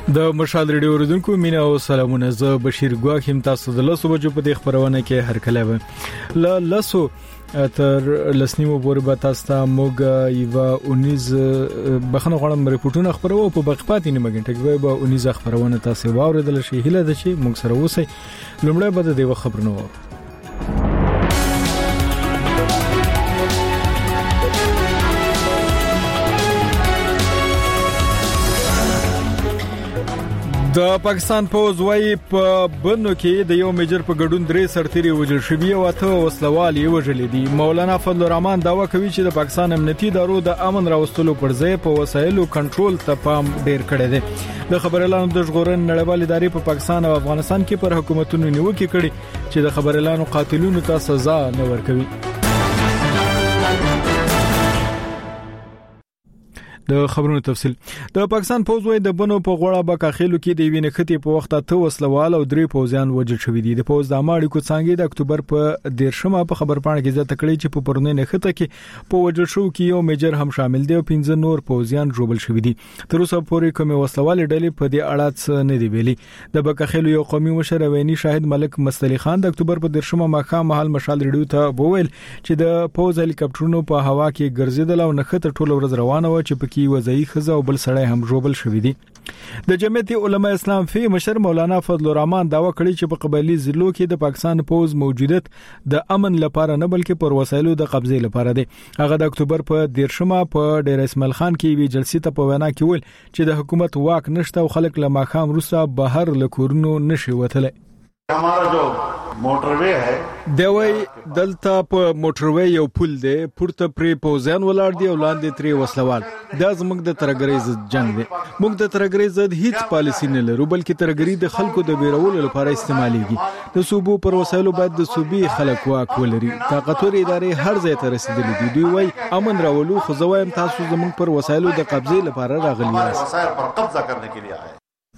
د مشال ریډیو اوریدونکو مینا او سلامونه. زه بشیر ګواخ هم تاسو د لاسو بجو په دې خبرونه کې هر کله به لاسو تر لسنیمو پورې به تاسو ته موږ یو 19 بخنه غواړم ریپورتونه خبرو په بقپاتې نیمه غنټه کې به 19 خبرونه تاسو واوریدل شي. هله د شي موږ سره اوسئ. لومړی به د دې خبرونه د پاکستان پوز وايي په بنو کې د یو میجر په ګډون درې سرتيري وژل شوی او اته وسلوال یې وژل دي. مولانا فضل الرحمن داوا کوي چې د پاکستان امنیتي ادارو د امن راوستلو پر ځای په وسایلو کنټرول ته پام ډیر کړی دی. د خبر اعلان د ژغورن نړیوال ادارې په پاکستان او افغانستان کې پر حکومتونو نیوکه کړې چې د خبر اعلان قاتلونو ته سزا نه ورکوي. د خبرونو تفصیل. د پاکستان پوز وايي د بنو په غوړه بکاخېلو کې د وینې ختی په وخت ته وسلوال او درې پوزیان وژل شوی دي. د پوز د اماړي کو څنګه د اکتوبر په 13 په خبر پاڼه کې ځته کړی چې په پرونی نه خته کې په وژل شو کې یو میجر هم شامل دی او 15 نور پوزیان ژوبل شوی دي. تر اوسه پورې کوم وسلوال ډلې په دې اړه څه نه دی ویلي. د بکاخېلو یو قومي مشر ویني شاهد ملک مستلی خان د اکتوبر په 13 ماخام محل مشال ریډیو ته وویل چې د پوز هلیکاپټرونو په هوا کې ګرځیدل او نه خته ټول ورځ روانه و چې پکې وځي خزه او بل سړی هم ژوبل شوی دي. د جمعیت علماء اسلام فی مشر مولانا فضل الرحمن داوا کړی چې په قبایلی ضلعو کې د پاکستان پوز موجودیت د امن لپاره نه بلکې پر وسایلو د قبضې لپاره دی. هغه د اکتوبر په 13 په ډیر اسماعیل خان کې وی جلسې ته په وینا کې ویل چې د حکومت واک نشته او خلک له ماخام روسا بهر لکورونو نشي وتلی. हमारा जो موټروي ہے دوی دلته په موټروي یو پل دی پورته پرې پوزیان ولاړ دی او لاندې ترې وسلوال. دا زموږ د ترګری ضد جنگ دی. موږ د ترګری ضد هیڅ پالیسی نه لرو بلکې ترګری د خلکو د بیرولو لپاره استعمالېږي. د صوبو پر وسایلو باید د صوبې خلک واک ولري. طاقتور ادارې هر ځای ته رسیدلې دي. دوی وايي امن راولو خو زوایم تاسو زموږ پر وسایلو د قبضې لپاره راغلي یاست. وسایل پر قبضه کرنے کے لیے آئے.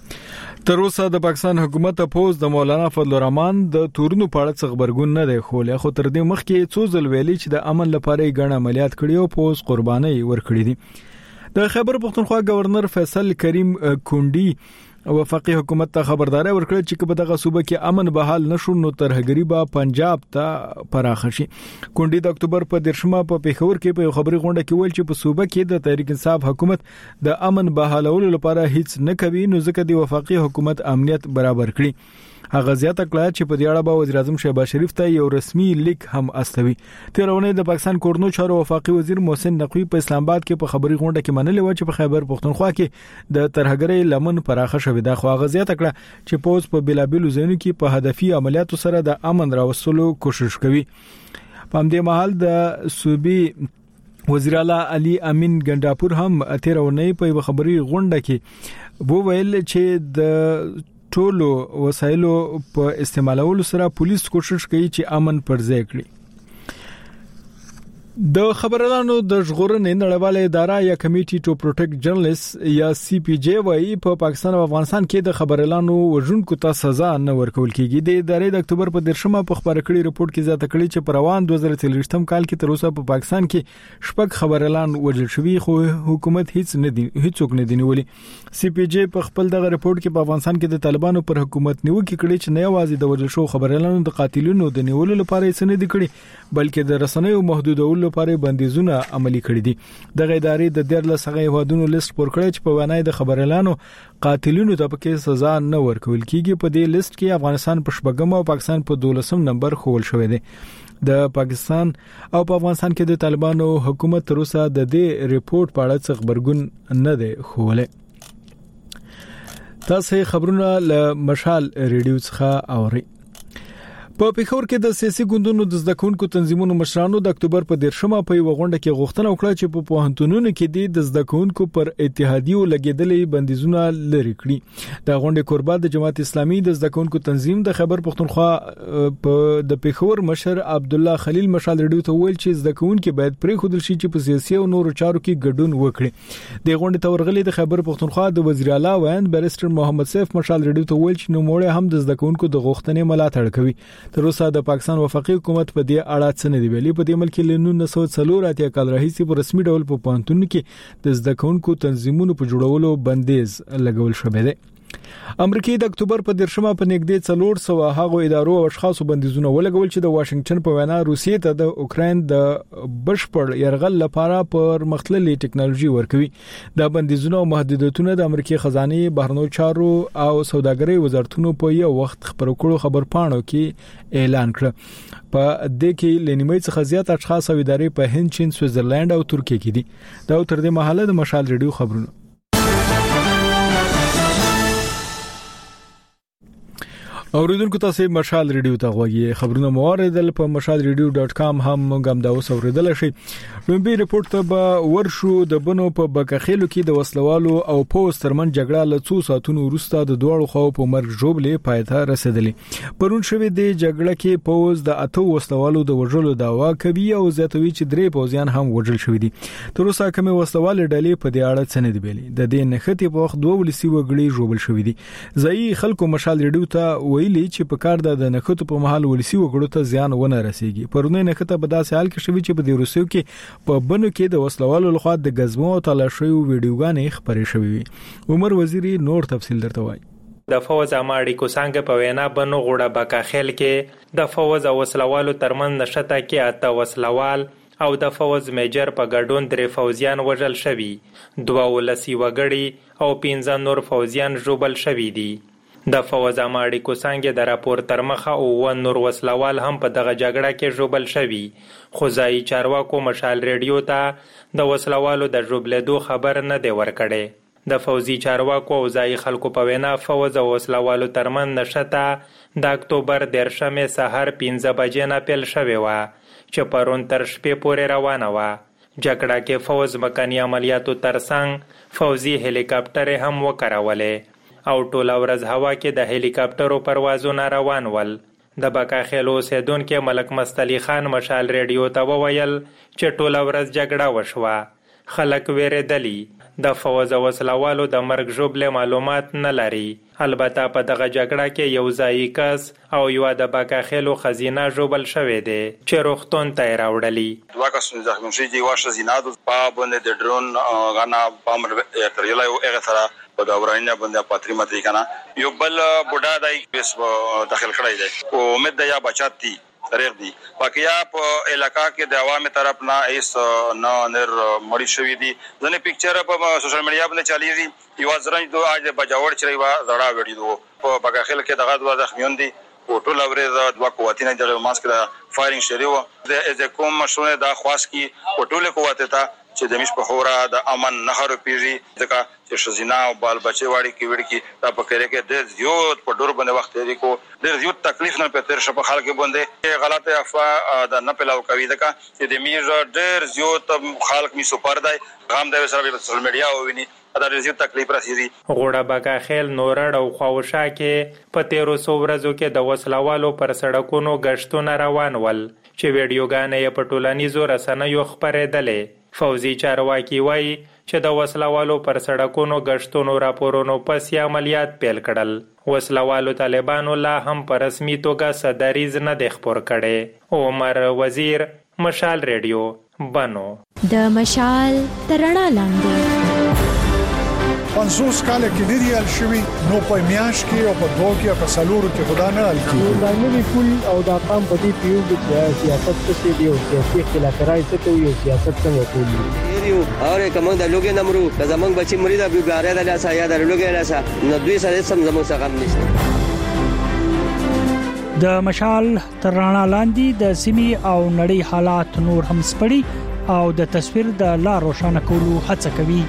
تر اوسه د پاکستان حکومت پوز د مولانا فضل الرحمن د تورونو په اړه څه خبرګون نه دی خوله. خو تر دې مخکې څو ځل ویلي چې د امن لپاره یې ګڼ عملیات کړي او پوز قرباني ورکړي دي. د خیبر پختونخوا گورنر فیصل کریم کونډي وفاقي حکومت ته خبرداري ورکړه چې په دغه صوبه کې امن بحال نشو نو ترهګری به پنجاب ته پراخ شي. کونډي د اکتوبر په 13 په پیښور کې په خبري غونډه کې ویل چې په صوبه کې د تحریک انصاف حکومت د امن بحالولو لپاره هیڅ نه کوي نو ځکه د وفاقي حکومت امنیت برابر کړي. هغه زیاته کړه چې په دې اړه به وزیر اعظم شهباز شریف ته یو رسمي لیک هم استوي. تیرونه د پاکستان کورنو چارو وفاقي وزیر محسن نقوی په اسلام آباد کې په خبري غونډه کې منلې و چې په خیبر پختونخوا کې د ترهګری لمن پراخه شوې ده. خو هغه زیاته کړه چې پوز په بلابلو ځایونو کې په هدفي عملیاتو سره د امن راوستلو کوشش کوي. په همدې مهال د صوبې وزیر اعلی علي امین ګنداپور هم تیرونه په خبري غونډه کې وویل چې د ټولو وسایلو په استعمالولو سره پولیس کوشش کوي چې امن پر ځای کړي. د خبرلانو د ژغورنې نړیواله اداره یا کمیټي ټو پروټیکټ جرنالیست یا سی پی جی وايي په پاکستان او افغانستان کې د خبرلانو وژونکو ته سزا نه ورکول کیږي. د ادارې د اکتوبر په 13 په خبره کړي رپورت کې ځته کړي چې په روان 2023م کال کې تر اوسه په پاکستان کې شپږ خبرلان وژل شوی خو حکومت هیڅوک نه دی نیولي. سی پی جی په خپل دغه رپورت کې په افغانستان کې د طالبانو پر حکومت نیوکه کړي چې نه یوازې د وژل شو خبرلانو د قاتلونو د نیولو لپاره یې نه دي کړي بلکې د رسنیو محدودولو لپاره بندیزونه عملي کړي دي. دغه ادارې د 13 هغه هیوادونو لیست پور کړی چې په وینای د خبرلانو قاتلونو ته پکې سزا نه ورکول کیږي. په دې لیست کې افغانستان په شپږم او پاکستان په 12م نمبر خول شوی دی. د پاکستان او په افغانستان کې د طالبانو حکومت تر اوسه د دې ریپورت په اړه څه خبرګون نه دی خوله. تاسو خبرونه له مشال ریډیو څخه اورئ. په پیښور کې د سیاسي ګوندونو د زدکونکو تنظیمونو مشرانو د اکتوبر په 13 په یو غونډه کې غوښتنه وکړه چې په پوهنتونونو کې د زدکونکو پر اتحادیو لګیدلې بندیزونه لري کړي. د غونډې قربا د جماعت اسلامي د زدکونکو تنظیم د خیبر پختونخوا په د پیښور مشر عبد الله خلیل مشال ریډیو ته ویل چې زدکونکو باید پرې خودل شي چې په سیاسي او نورو چارو کې ګډون وکړي. د غونډې تورغلي د خیبر پختونخوا د وزیر اعلی ویاند بیرستر محمد سیف مشال ریډیو ته ویل چې نو موږ هم د زدکونکو د غوښتنې ملاتړ کوي. تر اوسه د پاکستان وفاقي حکومت په دې اړه څه نه دی ویلي. په دې ملک کې له 1940 کال راهیسې په رسمي ډول په پوهنتونونو کې د زده کوونکو تنظیمونو په جوړولو بندیز لګول شوی دی. امریکای د اکتوبر په 10مه په نږدې 400 هغو ادارو او اشخاصو بندیزونه ولګول چې د واشنگټن په وینا روسیې ته د اوکرين د بشپړ يرغل لپاره پر مختللي ټکنالوژي ورکوي. د بندیزونه او محدودیتونه د امریکای خزانه بهرنیو چارو او سوداګرۍ وزارتونو په یو وخت خبرو کړو خبرپاڼو کې اعلان کړ. په دې کې لنیمای څخه زیات اشخاص او ادارې په هند، چین، سویټزرلند او ترکیه کې دي. دا تر دې مهاله د مشال ریډیو خبرونه. اوریدونکو تاسو مشال ریډیو ته غوږی خبرونه موریدل په mashalradio.com هم غم دا وسوریدل شي. لومبي رپورت ته به ورشو د بنو په بکخېلو کې د وسلوالو او پوسټ ترمن جګړه له 2 ساعتونو وروسته د دوړو خو په مرګ جوړلې پایته رسیدلې. پرون شوې د جګړه کې پوز د 8 وسلوالو د وژلو داوا کوي او زیاتوي چې 3 پوزیان هم وژل شوې دي. تر اوسه کومه وسلوال ډلې په دې اړه څه نه دی ویلي. د دې نختی په وخت 2 ولسی وګړي جوړل شوې دي. ځای خلکو مشال ریډیو ته ویلي چې په کار د نخټو په محل ولسی وګړو ته زیان ونه رسیږي. پرونه نخټه په داسې حال کې شوی چې په دې روسیو کې په بنو کې د وسلوالو لخوا د غزمو او تلاشیو ویډیوګانې خبرې شوې. عمر وزیری نور تفصیل درته وایي. د فوز اماړي کوسانګ په وینا بنو غوړه بکاخیل کې د فوز او وسلوالو ترمن نشته کې اته وسلوال او د فوز میجر په ګډون 3 فوزیان وژل شوي، 2 ولسی وګړي او 15 نور فوزیان ژوبل شوي دي. د فوز اماړي کوسانګ د راپور تر مخه او نور وسلوال هم په دغه جګړه کې ژوبل شوي. خو ځای چارواکو مشال ریډیو ته د وسلوالو د ژوبلېدو خبر نه دی ورکړی. د فوزي چارواکو او ځای خلکو په وینا فوز او وسلوالو ترمن نشته د اکتوبر 10 سحر 15 بجې نه پیل شوی و چې پرون تر شپې پورې روانه و. جګړه کې فوز مکاني عملیاتو ترڅنګ فوزي هلیکاپټر هم وکړولې او ټول ورځ هوا کې د هلیکاپټرو پروازونه روان ول. د بکاخیل اوسیدونکو ملک مستعلی خان مشال ریډیو ته وویل چې ټول ورځ جګړه وشوه. خلک ویریدلی. د فوز وسلوالو د مرګ ژوبله معلومات نه لري. البته په دغه جګړه کې یو ځای کس او یو د بکاخیلو خزینه ژوبل شوې ده چې روختون ته راوړلی. دوه کسونه زخمی شوي دي. واشه زینادو په باندې د ډرون غنا پامر تريلا یو هغه سره په دا ورانه باندې پاتري متري کنه یو بل بوډا دای بس داخل کړی دی او امید د یا بچاتی طریق دی. باقیا په علاقہ کې د عوامو طرف نه ایس نه نر مړی شوی دي. ځنه پکچر په سوشل میډیا باندې چاليږي. یو ځرنج دوه اج بجاوړ چری وا زړه وړي دو په بغاخیل کې دغه دوه زخمیون دي او ټول اورې دوه قوتینه د ماسک د فایرینګ شریو د کوم مشونه د خاص کی او ټول قوت ته چې د مش په خورا د امن نهر پیږي ځکه چې شزینا او بال بچي واړي کې وړي کې دا پکې کې د زیات په ډور باندې وخت لري کو د زیات تکلیف نه پته شپ خلک باندې غلطه افوا د نه پلاو کوي ځکه چې د میر ډېر زیات خلک می سپر دی غام د سره په سوشل میډیا او ویني دا زیات تکلیف راسي. غوړه بکاخیل نورړ او خواوشا کې په 1300 ورځو کې د وسلوالو پر سړکونو گشتونه روان ول چې ویډیوګانې په ټولنیزو رسنیو خبرېدلې. فوزي چارواکي وایي چې د وسلوالو پر سړکونو گشتونو راپورونو پس عملیات پیل کړل. وسلوالو طالبانو لا هم په رسمي توګه صدریز نه د خبر کړي. عمر وزیر مشال ریډیو بنو. د مشال ترڼا لاندې 500 کال کې دی ریال شوی نو په میاش کې او په دوه کې په سالورو کې خدا نه ال کې دا نوی پول او دا قام په دې پیو کې سیاست څه دی او سیاسي خلافرای څه کوي او سیاست څنګه کوي یو اور کوم د لوګي نمرو د زمنګ بچي مرید ابو ګاره د لاسه یا د لوګي لاسه نو دوی سره سم زمو څخه غم نشته. د مشال ترڼا لاندې د سیمي او نړۍ حالات نور هم سپړي او د تصویر د لا روښانه کولو هڅه کوي.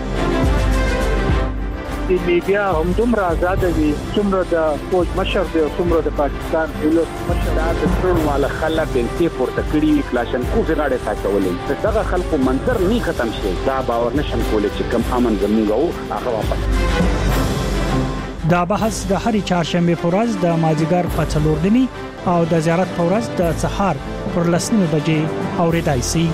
د میډیا هم دومره آزاد دي څومره د فوج مشر دی څومره د پاکستان دولت مشر د ټول مال خلک بنتي پورته کړی کلاشن کو غاړه ساتولې دغه خلکو منظر نه ختم شي دا باور نشم کولای چې کم امن زموږ هغه واپس. دا بحث د هرې چهارشنبه په ورځ د مازیګر په 4 نیمه او د زیارت په ورځ د سحر پر 10 بجې اوریدای شي.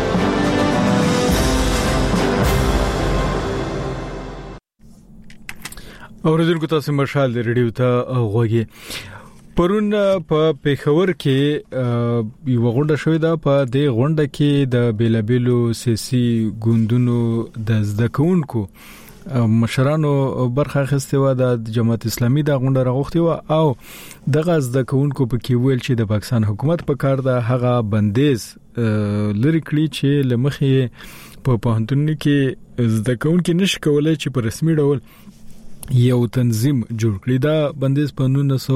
اوریدونکو تاسو مشال ریډیو ته غوږی. پرون په پیښور کې یو غونډه شوې ده. په دې غونډه کې د بیلابیلو سیاسي ګوندونو د زده کوونکو مشرانو برخه اخیستې و د جماعت اسلامي د غونډه راغوښتي و او دغه زده کوونکو په کې ویل چې د پاکستان حکومت په کار ده هغه بندیز لري کړی چې لمخې په پوهنتون کې زده کوونکو نشي کولای چې په رسمي ډول یو تنظیم جوړ کړی. دا بندیز په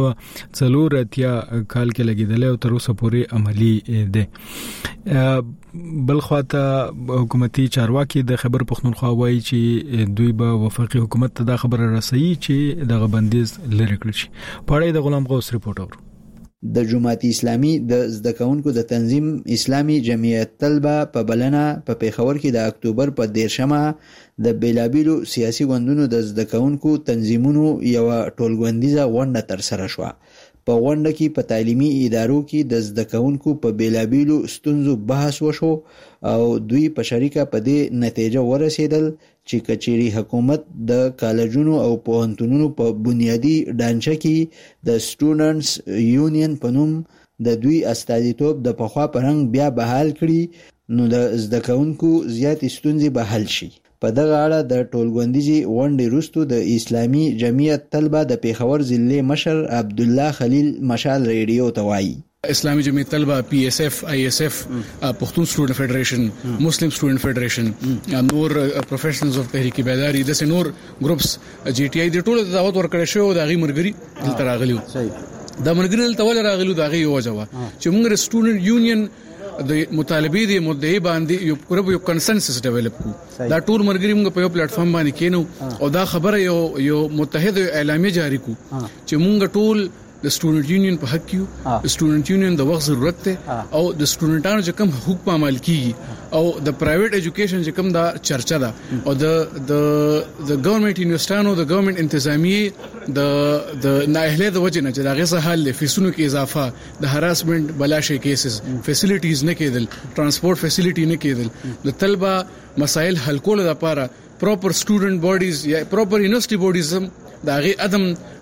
1984 کال کې لګیدل او تر اوسه پورې عملی دی. بل خواته حکومتي چارواکي د خبر پښتونخوا وایي چې دوی به وفاقي حکومت ته دا خبره رسوي چې دغه بندیز لري کړی شي. په اړه د غلام غوث ریپورت اورو. د جماعت اسلامي د زده کوونکو د تنظیم اسلامي جمعیت طلبه په بلنه په پیښور کې د اکتوبر په 13مه د بیلابیلو سیاسي ګوندونو د زده کوونکو تنظیمونو یو ټولګوندیزه غونډه تر سره شوه. په غونډه کې په تعلیمي ادارو کې د زده کوونکو په بیلابیلو ستونزو بحث وشو او دوی په شریکه په دې نتیجه ورسېدل چې کچېری حکومت د کالجونو او پوهنتونونو په بنیادی ډانچه کې د سټوډنټس یونین په نوم د دوی استازیتوب د پخوا پرنګ بیا بحال کړي نو د زده کوونکو زیات ستونزې به حل شي. په دغه اړه د ټولګوندیزي غونډې وروسته د اسلامي جمعیت طلبه د پیښور ضلع مشر عبد الله خلیل مشال ریډیو ته وایي. اسلامی جمعیت طلبه پی ایس ایف آئی ایس ایف پښتون سټوډنټ فیډریشن مسلم سټوډنټ فیډریشن نور پروفیشنلز اف تحریک بیداری د نور ګروپس جی ټی آی د ټولو دعوت ورکړی شو د غي مرګري دلته راغلیو. د مرګري دلته ول راغلیو د غي وجوه چې موږ سټوډنټ یونین د مطالبه دي مدعي باندې یو کنسنسس ډیولپ کو. دا ټول مرګري موږ په یو پلیټ فارم باندې کینو او دا خبره یو متحد اعلامیه جاری کو چې موږ ټول د سټوډنټ یونین په حق کیو. سټوډنټ یونین د وخت ضرورت ته او د سټوډنټانو چې کوم حقوق په عمل کیږي او د پرایویټ ایجوکیشن چې کوم دا چرچا ده او د ګورنمنت انویسټانو د ګورنمنت انتظامیه د نااهلیت د وجه نه چې دا غیصه حل فیسونو کې اضافه د هراسمنت بلاشي کیسز فیسیلیټیز نه کېدل ټرانسپورت فیسیلیټی نه کېدل د طلبه مسائل حل کول لپاره پراپر سټوډنټ باډیز یا پراپر یونیورسيټي باډیز دا غي عدم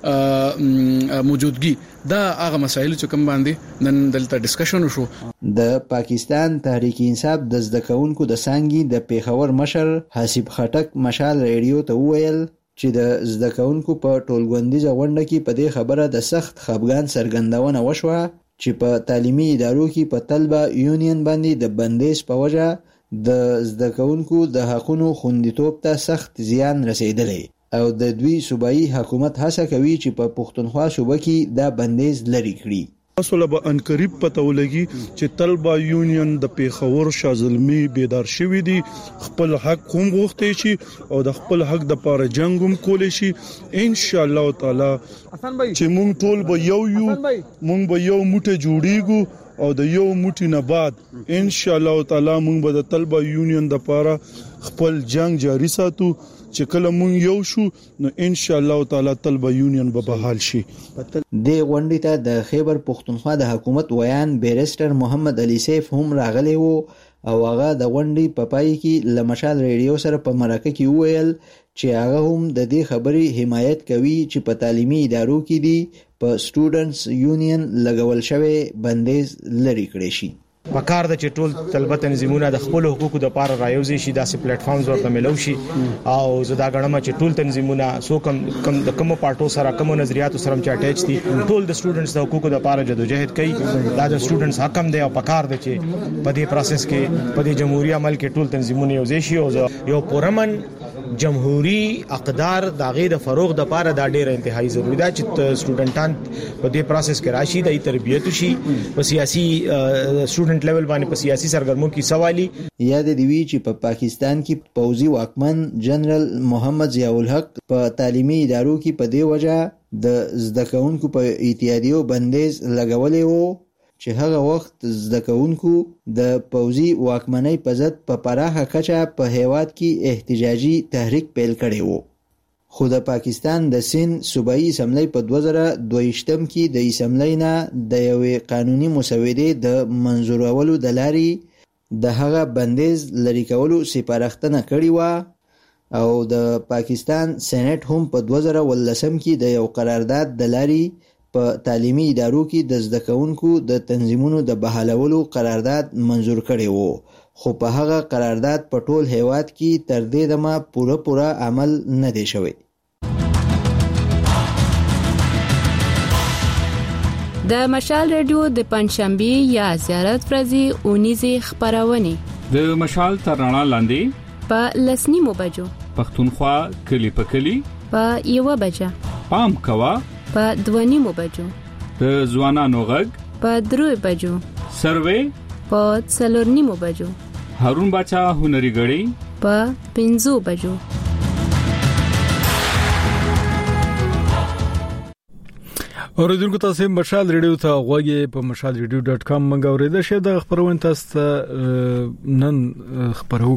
موجودګي دا هغه مسایل چې کوم باندې نن دلته ډسکشن وشو. د پاکستان تحریک انصاف د زده کوونکو د سانګي د پیښور مشر حسیب خټک مشال ریډیو ته وویل چې د زده کوونکو په ټولګوندیزه غونډه کې په دې خبره د سخت خپګان څرګندونه وشوه چې په تعلیمي ادارو کې په طلبه یونین باندې د بندیز په وجه د زده کوونکو د حقوقو خوندیتوب ته سخت زیان رسیدلی او د دوی صوبایي حکومت هڅه کوي چې په پښتونخوا صوبه کې دا بندیز لري کړي. اصله به ان قریب پته ولګي چې طلبه یونین د پیښور شازلمی بیدار شوی دي خپل حق هم غوښتي شي او د خپل حق د پاره جنگ هم کول شي ان شاء الله تعالی چې مونږ ټول به مونږ به یو موټه جوړیږو او د یو موټی نه بعد ان شاء الله تعالی مونږ به د طلبه یونین د پاره خپل جنگ جاری ساتو چې کله مونږ یو شو نو ان شاء الله تعالی طلبه یونین به بحال شي. د غونډې ته د خیبر پښتونخوا د حکومت ویان بیرستر محمد علي سیف هم راغلی وو او هغه د غونډې په پای کې لمشال ریډیو سره په مرکه کې وویل چې هغه هم د دې خبرې حمایت کوي چې په تعلیمي ادارو کې دي په سټوډنټس یونین لګول شوی بندیز لري کړی شي. پکار د چټول طلبه تنظیمونه د خپل حقوقو د پاره رايوځي شي داسې پلیټ فارمز ورته ملو شي او زدا غړم چټول تنظیمونه سو کم د کوم پارټو سره کوم نظریاتو سره چې اٹیچ دي ټول د سټوډنټس د حقوقو د پاره جدوجہد کوي. دا د سټوډنټس حق هم دی او پکار دی چې په دې پروسس کې په دې جمهوریت عمل کې ټول تنظیمونه یوځي شي او یو پرمن جمهوریت اقدار د غیر فروغ د پاره د ډېر انتهایی ضروري ده چې سټوډنټان په دې پروسس کې راشي د تربیت شي په سیاسي سټوډنټ لیول باندې په سیاسي سرګرمو کې سوالي. یاد دی وی چې په پاکستان کې پوځي واکمن جنرال محمد ضیاء الحق په تعلیمي ادارو کې په دې وجه د زده کوونکو په اتحادیو بندیز لګولې وو چې هغه وخت زده کوونکو د پوځي واکمنۍ په ضد په پراخه کچه په هیواد کې احتجاجي تحریک پیل کړی وو. خو د پاکستان د سند صوبایي اسمبلی په 2022 کې د اسمبلی نه د یوې قانوني مسودې د منظورولو د لارې د هغه بندیز لري کولو سپارښتنه کړې و او د پاکستان سېنات هم په 2019 کې د یو قرارداد د لارې په تعلیمي ادارو کې د زده کوونکو د تنظیمونو د بحالولو قرارداد منظور کړی وو. خو په هغه قرارداد په ټول هیواد کې تر دې دمه پوره عمل نه دی شوی. د مشال رادیو د پنځشنبه یا زیارت ورځې اونیزه خبرونه د مشال تر رڼا لاندې په لسنیمو بجو پښتونخوا کلی په کلی په 1 بجه پام کوا په 2 بجو د ځوانانو غږ په 3 بجو سروې په 4 بجو هارون باچا هنري غړي په 5 بجو. اوریدونکو تاسو مشال ریډیو ته غوږی په mashalradio.com منګ اوریدل شه د خبرونه تاسو نن خبرو.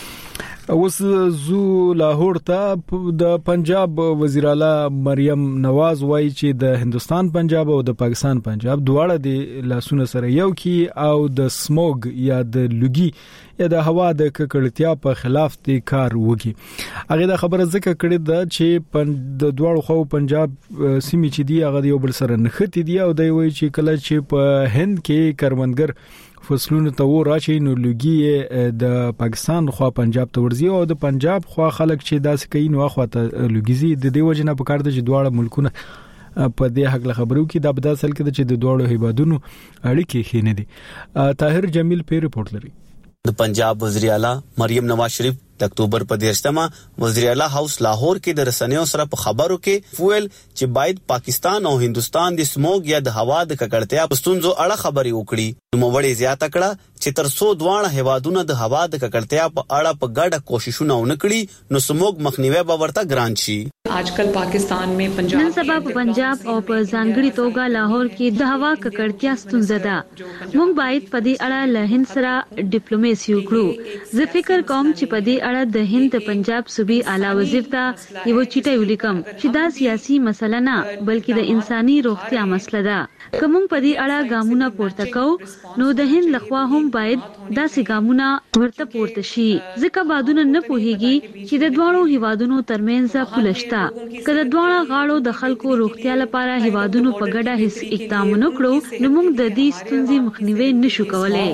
اوس زو لاهور ته د پنجاب وزیر اعلی مریم نواز وایي چې د هندستان پنجاب او د پاکستان پنجاب دواړه د لاسونه سره یو کی او د سموګ یا د لوګي یا د هوا د ککړتیا په خلاف د کار وکړي. هغه د خبره ځکه کړې ده چې د دواړو خو پنجاب سیمې چې دی هغه یو بل سره نښتې دي او دوی وایي چې کله چې په هند کې کروندګر فصلونه ته وراشي نو لوګي د پاکستان خو پنجاب ته ورځي او د پنجاب خو خلک چې داسې کوي نو خو ته لوګيزي د دې وجنه په کار د دواړه ملکونه په دې حق خبرو کې د ابدا اصل کې د دواړو هیوادونو اړیکې خینې دي. طاهر جمیل په ریپورت لري. د پنجاب وزیر اعلی مریم نواز شریف د اکتوبر په 10مه وزیر اعلی هاوس لاهور کې د رسنیو سره په خبرو کې فویل چې باید پاکستان او هندستان د سموګ یا د هوا د ککړتیا په ستونزو اړه خبري وکړي. نو وړي زیاته کړه چې تر څو دوه هیوادونو د هوا د ککړتیا په اړه په ګډه کوششونه ونکړي نو سموګ مخنیوي به ورته ګران شي. आजकल पाकिस्तान में पंजाब नन सबब पंजाब او په ځانګړي توګه لاهور کې د هوا ککړتیا ستونزه ده. موږ باید په دې اړه له هند سره ډیپلوماسي وکړو. زه فکر کوم چې په دې اړه د هند پنجاب صوبې اعلی وزیر ته یو چټي ولیکم چې دا سیاسي مسله نه بلکې د انساني روغتیا مسله ده. کوم په دې اړه ګامونه پورته کوو نو د هند لخوا هم باید داسې ګامونه ورته پورته شي. ځکه بادونه نه پوهیږي چې د دوه هیوادونو ترمنځ پولشته کله دوه غاړو د خلکو روغتیا لپاره هیوادونو په ګډه هیڅ اقدام نکړو نو موږ د دې ستونزې مخنیوي نشو کولای.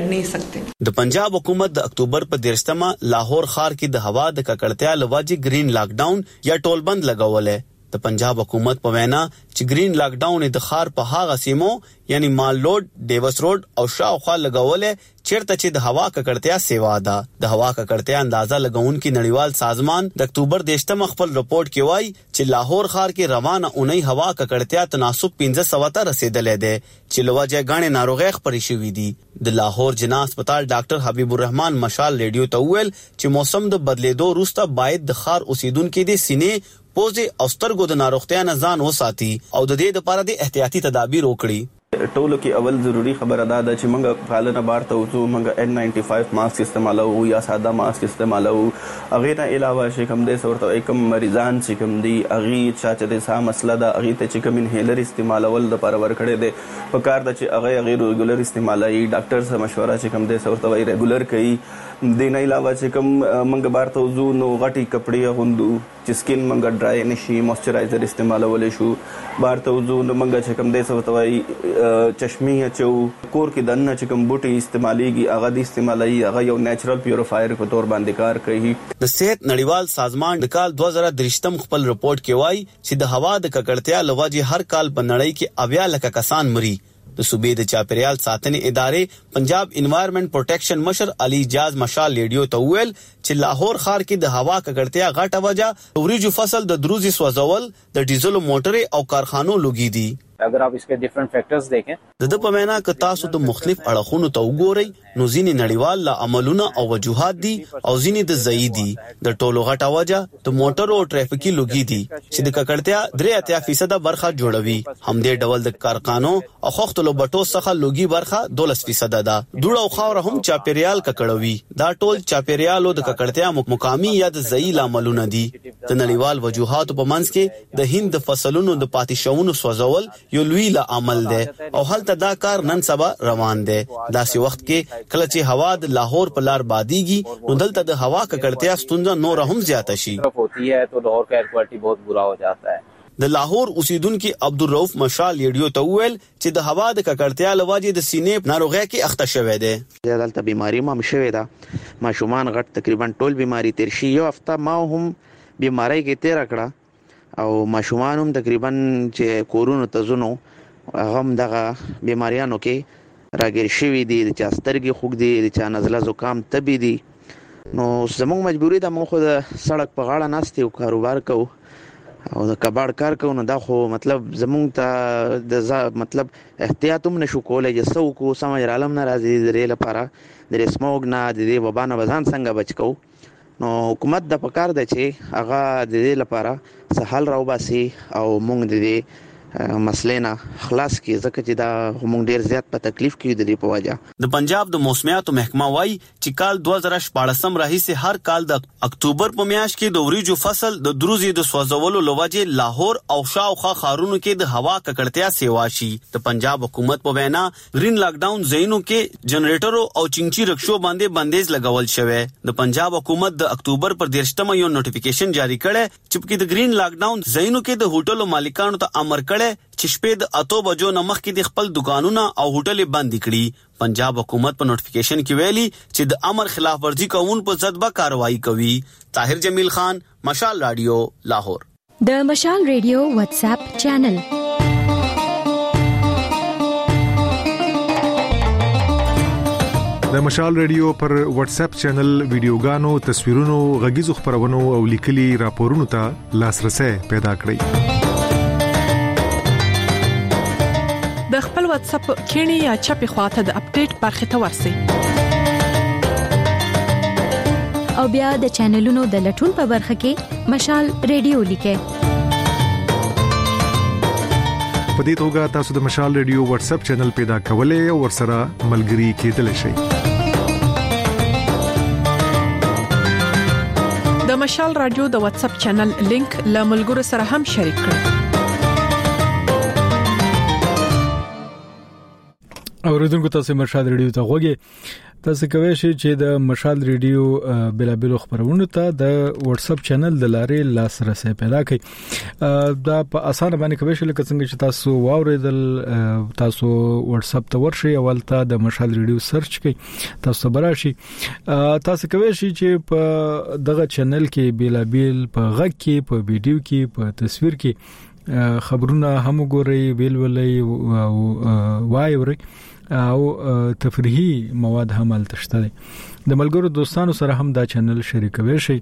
د پنجاب حکومت د اکتوبر په 10مه لاهور ښار کې د هوا د ککړتیا لواجی گرین لاک ډاون یا ټول بند لګولې. د پنجاب حکومت په وینا چې گرین لاک ډاون د ښار په هغه سیمو یعنی مال روډ، ډیوس روډ او شاوخوا لګولې چیرته چې د هوا ککړتیا سیوا ده. د هوا ککړتیا اندازه لګونکي نړیوال سازمان د اکتوبر 10مه خپل رپورت کې وایي چې لاهور ښار کې روانه اونۍ هوا ککړتیا تناسب 1500 ته رسیدلې ده چې لوجه غاڼې ناروغي خبرې شوې دي. د لاهور جنا هسپتال ډاکټر حبیب الرحمن مشال ریډیو ته ویل چې موسم د بدلیدو وروسته باید د ښار اوسیدونکو د سینې پوزي او سترګو د ناروغتیا نه ځان وساتي او د دې لپاره د احتیاطي تدابیر وکړي. ټولو کې اول ضروری خبره ده چې موږ پالنه بارته وځو، موږ N95 ماسک استعمالو یا ساده ماسک استعمالو. هغه نه علاوه چې کوم د صورت کوم مریضان چې کوم دي هغه چې د سا مسله ده هغه ته چې کوم انهیلر استعمالول د پر ور کړي دي په کار د چې هغه غیر ریګولر استعمالي ډاکټر سره مشوره چې کوم د صورت وای ریګولر کوي. د نه علاوه چې کوم موږ بارته وځو نو غټي کپڑے غوندو چې سکین موږ ډرای نشي، موئسچرایزر استعمالول شو. بارته وځو نو موږ چې کوم د صورت وای چشمي چو کور کې دنه چې کوم بوټي استعماليږي هغه د استعمالي هغه یو نېچرل پیوریفایر په تور باندې کار کوي. د صحت نړیوال سازمان د کال 2023 خپل رپورت کې وایي چې د هوا د ککړتیا لوجه هر کال په نړۍ کې 90 لک کسان مري. د صوبې د چاپیریال ساتنې ادارې پنجاب انوایرنمنت پروټیکشن مشر علي جاز مشال ریډیو ته ویل چې لاهور ښار کې د هوا ککړتیا غټه وجه وریجو فصل د دروزي سوځول د ډیزل موټر او کارخانو لوګي دي. اگر آپ اس کے ڈیفرنٹ فیکٹرز دیکھیں د په معنا ک تاسو د مختلف اړخونو ته وګورئ نو ځینې نړیوال لا عملونه او وجوهات دي او ځینې د ځای دي. د ټولو غټه وجه د موټر او ټریفیکي لوګي دي چې د ککړتیا 83% برخه جوړوي. همدې ډول د کارخانو او خښتلو بټو څخه لوګي برخه 12% ده. دوړ او خاور هم چاپیریال ککړوي. دا ټول چاپیریالو د ککړتیا مقامی یا د ځای عملونه دي. د نړیوال وجوهات په منځ کې د هند د فصلونو د پاتې شوونو سوځول یو لوی عمل ده او هلته دا کار نن سبا روان ده. داسې وخت کې کله چې هوا د لاهور په لار باديږي نو دلته د هوا ککړتیا ستونزه نور هم زیاته شي. ہوتی ہے تو لاہور کا ایئر کوالٹی بہت برا ہو جاتا ہے. د لاهور اوسیدونکو عبدالرؤف مشال ریډیو ته ویل چې د هوا د ککړتیا لوجې د سینې ناروغي کې اخته شوې ده. دلته بیماری ما مشوي ده ماشومان غټ تقریبا ټول بیماری تیر شي یو هفته ما هم بیماری کې تیر کړه او ماشومان هم تقریبا چې کورونو ته زونو هغه دغه بیماریانو کې راګر شوی دي چې سترګې خوګ دي چې نزله زکام تبي دي. نو زموږ مجبوری ده موږ د سړک په غاړه ناستې او کاروبار کوو او د کباړ کار کوو. نو دا خو مطلب زموږ ته د مطلب احتیاط هم نشو کولای چې څو کو سمجھ عالم ناراضي درې لپاره د سموګ نه د دې وبا نه بزان څنګه بچ کوو. نو حکومت د پکار ده چې هغه د دې لپاره سهال راو باسي او موږ د دې مسلې نه خلاص کی ځکه چې دا موږ ډیر زیات په تکلیف کې د دې په وجه. د پنجاب د موسمیاتو محکمه وايي چې کال 2014 راهیسې هر کال د اکتوبر په میاشت کې د وریجو فصل د دروزي د سوځولو لوجې لاهور او شاوخوا ښارونو کې د هوا ککړتیا سیوا شي. د پنجاب حکومت په وینا گرین لاک ډاون زینو کې جنریټرو او چنچي رکشو باندې بندیز لګول شوی. د پنجاب حکومت د اکتوبر پر 13 یو نوټیفیکیشن جاری کړي چې د گرین لاک ډاون زینو کې د هوټلو مالکانو ته امر کړي چې شپې د 8 بجو نه مخکې د خپل دکانونه او هوټلې بند کړي. پنجاب حکومت په نوټیفیکیشن کې ویلي چې د امر خلاف ورزي کوونکو په ضد به کاروائی کوي. طاهر جمیل خان، مشال رادیو، لاهور. د مشال رادیو واتس اپ چینل د مشال رادیو پر واتس اپ چینل ویډیوګانو، تصویرونو، غږیزو خبرونو او لیکلي راپورونو ته لاسرسي پیدا کړئ. د خپل واتس اپ کینی یا چپی خواته د اپډیټ برخه ته ورسئ او بیا د چینلونو د لټون په برخه کې مشال رادیو لیکئ. په دې توګه تاسو د مشال رادیو واتس اپ چینل پیدا کولای او ورسره ملګري کېدلی شئ. د مشال رادیو د واتس اپ چینل لینک له ملګرو سره هم شریک کړئ. اوریدونکو تاسو مشال رادیو ته غوږی تاسو کوئ چې د مشال رادیو بلابل خبرونه ته د واتس اپ چینل د لارې لاسرسي پیدا کړئ. دا په اسانه باندې کوئ لکه څنګه چې تاسو واوریدل تاسو واتس اپ ته ورشئ او ولته د مشال رادیو سرچ کړئ تاسو براشي. تاسو کوئ چې په دغه چینل کې بلابل په غږ کې په ویډیو کې په تصویر کې خبرونه هم ګورئ ویلولې او وایوري او تفریحي مواد هم التشته دي. د ملګرو دوستانو سره هم دا چینل شریکوي شي.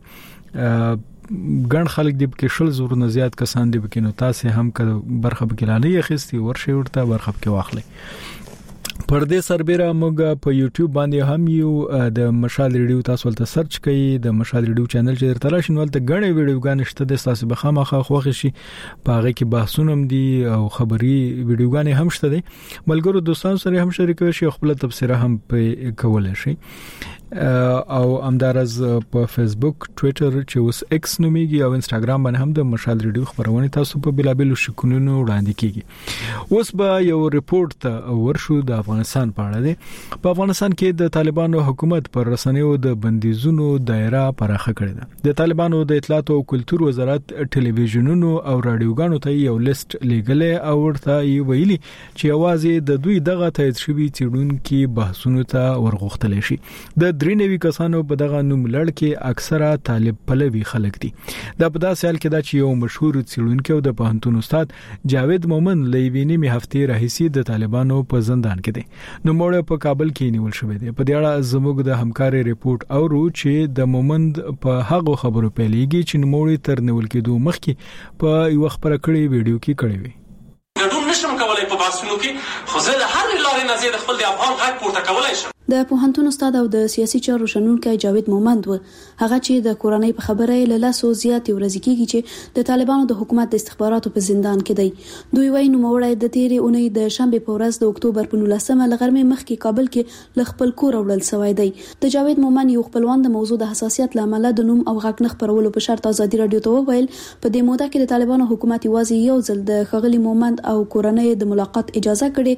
ګڼ خلک دی کې شل زور نه زیات کسان دی کې نو تاسو هم برخه بکلانه یخستي ورشي ورته برخه کې واخلي. پر دې سربېره موږ په یوټیوب باندې هم یو د مشال ریډیو تاسو ولته سرچ کړئ. د مشال ریډیو چینل چې درته راشي نو ولته غنې ویډیوګان شته د تاسو به خامخا خوښ شي. په هغه کې بحثونه هم دي او خبري ویډیوګان هم شته دي. ملګرو دوستانو سره هم شریکوي شي خپل تبصره هم په کولای شي. او همدارز په فیسبوک، ټوئیټر چې اوس ایکس نومیږي او انستګرام باندې هم د مشال ریډیو خبرونه تاسو په بلابل شکونونو وړاندې کیږي. اوس به یو ریپورت ته ورشو د افغانستان په اړه دی. په افغانستان کې د طالبانو حکومت پر رسنیو د بندیزونو دایره پراخه کړې ده. د طالبانو د اطلاعات او کلتور وزارت ټلویزیونونو او رادیوګانو ته یو لیست لیږلی او ورته ویلي چې اوازې د دوی دغه تایید شوی چیرونکو بحثونو ته ورغوښتل شي. د درې نوي کسانو په دغه نوم لړ کې اکثره طالب پلوي خلک دي. دا په داسې حال کې دا چې یو مشهور څېړونکی او د پوهنتون استاد جاوید مومن لېوینی می هفتې راهیسې د طالبانو په زندان کې دي. نو موږ په کابل کې نیول شوې دي. په دې اړه زموږ د همکاري ریپورت اورو چې د مومند په هغه خبرو پیلېږي چې نوموړي تر نیول کېدو مخکې په یو خبره کړې ویډیو کې کړې وي. ګډون نشم کولای په باسونو کې خو زه د هر لارې نه زیات خپل د افغان غږ پورته کولای شم. د پوهنتون استاد او د سیاسي چارو شنونکی جاوید مومند و هغه چې د کورنۍ په خبره له لاسو زیات ورځ کېږي چې د طالبانو د حکومت د استخباراتو په زندان کې دی. دوی وايي نوموړی د تیرې اونۍ د شنبه په ورځ د اکتوبر په 19مه لغرمې مخکې کابل کې ل خپل کور وړل شوی دی. د جاوید مومند یو خپلوان د موضوع د حساسیت لامل د نوم او غږ نه خبرولو په شرط ازادي رادیو ته وویل په دې موده کې د طالبانو حکومت یوازې یو ځل د خغلی مومند او کورنۍ د ملاقات اجازه کړې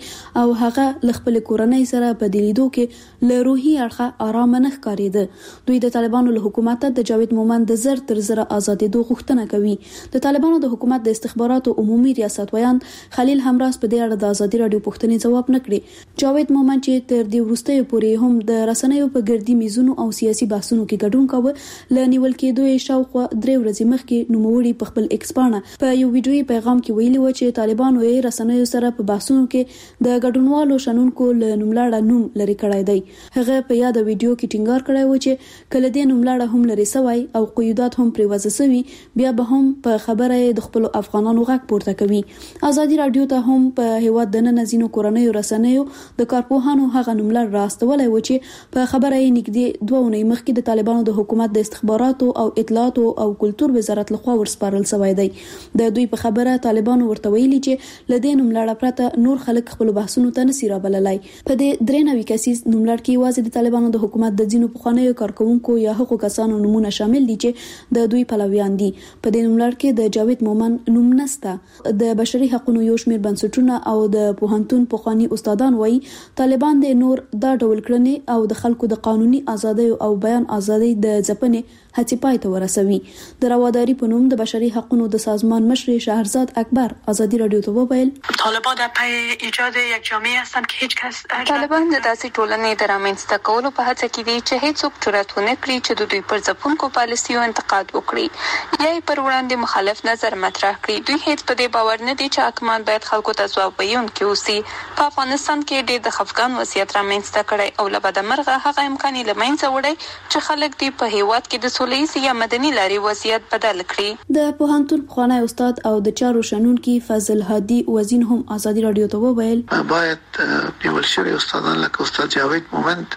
او هغه خپل کورنۍ سره په دلیدو کې له روحي اړخه آرام نه ښکارېده. دوی د طالبانو له حکومت د جاوید مومند د زر تر زر آزادېدو غوښتنه کوي. د طالبانو د حکومت د استخباراتو عمومي ریاست ویان خلیل همراز په دې اړه د ازادي رادیو پوښتنې ځواب نکړي. جاوید مومند چې تر دې وروسته پورې هم د رسنیو په ګردي میزونو او سیاسي بحثونو کې ګډون کاوه، ل نیول کېدو یې شاوخوا 3 ورځې مخکې نوموړي په خپل ایکس پاڼه په یو ویډیويي پیغام کې ویلي و چې طالبانو یې رسنیو سره په بحثونو کې د ګډونوالو شنونکو له نوملړه نوم لري کړی دی. هغه په یاد ویډیو کې ټینګار کړی و چې کله دې نوملړه هم لري سوی او قیودات هم پرې وضع سوي، بیا به هم په خبره د خپل افغانانو غږ پورته کوي. ازادي رادیو ته هم په هیواد د نننځینو کورنیو رسنیو د کارپوهانو هغه نوملړ راستولای و چې په خبره یې نږدې 2 اونۍ مخکې د طالبانو د حکومت د استخباراتو او اطلاعاتو او کلتور وزارت لخوا ورسپارل شوی دی. د دوی په خبره طالبانو ورته ویلي چې لدې نوملړ پرته نور خلک خپل بحثونو ته نسی رابللای. په دې 93 کسیز نوملړ کې یوازې د طالبانو د حکومت د ځینو پخوانیو کارکونکو یا حقوقو کسانو نمونه شامل دي چې د دوی پلویان دي. په دې نوملړ کې د جاوید مومند نوم نشته. د بشري حقوقو یو شمېر بنسټونه او د پوهنتون پخوانی استادان وایي طالبان د نور دا ډول کړنې او د خلکو د قانوني ازادۍ او بیان ازادۍ د ځپنې هڅې پای ته ورسوي. د رواداري په نوم د بشري حقوقو د سازمان مشر شهرزاد اکبر ازادي رادیو ته وویل طالبان در پی ایجاد یک جامعه هستند که هیچ کس طالبان د داسې ټولنې د رامنځته کولو په هڅه کې دي چې هیڅ څوک جرأت ونه کړي چې د دوی پر ځپونکو پالیسیو انتقاد وکړي یا یې پر وړاندې مخالف نظر مطرح کړي. دوی هیڅ په دې باور نه دي چې حکومت باید خلکو ته ځواب ویونکي اوسي. په افغانستان کې ډېر د خفګان وضعیت رامنځته کړی او له بدمرغه هغه امکان یې له منځه وړی چې خلک دې په هیواد کې د سولې یا مدني لارې وضعیت بدل کړي. د پوهنتون پخوانی استاد او د چارو شنونکي فضل هادي وزین هم ازادي رادیو ته وویل باید نیول شوی استادان لکه استاد جاوید مومند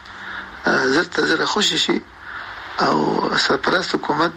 زر خوشی شي او سرپرست حکومت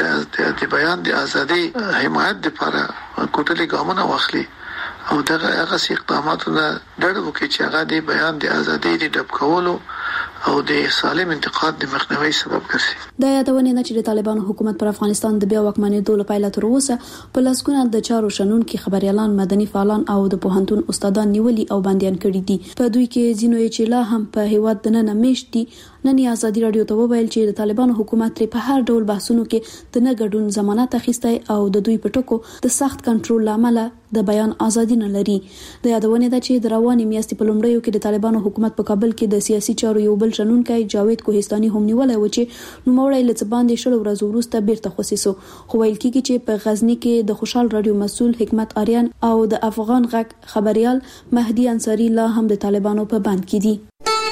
د بیان د ازادي حمایت لپاره کوټلي ګامونه واخلي او دغه هغه اقداماتونه ډېر وکړي چې هغه د بیان د ازادي د ډب کولو او د سالم انتقاد د مخنیوي سبب ګرځي. دا یادونه نه چې د طالبانو حکومت پر افغانستان د بیا واکمنېدو لپاره تر اوسه په لاسګونه د چارو شنونکي خبريالان، مدني فعالان او د پوهنتون استادان نیولي او بنديان کړي دي. په دوی کې ځینو چې لا هم په هیواد د نن میشت دي. نن ازادي رادیو ته وویل چې د طالبانو حکومت په هر ډول بحثونو کې د نه ګډون ضمانت اخیستی او د دوی په ټکو د سخت کنټرول لامل د بیان ازادي نه لري. د یادونه ده چې د رواني میاشتې په لومړیو کې د طالبانو حکومت په کابل کې د سیاسي چارو یو بل شنونکی جاوید کوهستاني هم نیولای و چې نوموړی له څباندې شل ورځې وروسته بیرته خوسیسو. خو ویل کېږي چې په غزنی کې د خوشحال رادیو مسؤل حکمت آریان او د افغان غږ خبريال مهدي انصاری لا هم د طالبانو په بند کې دي.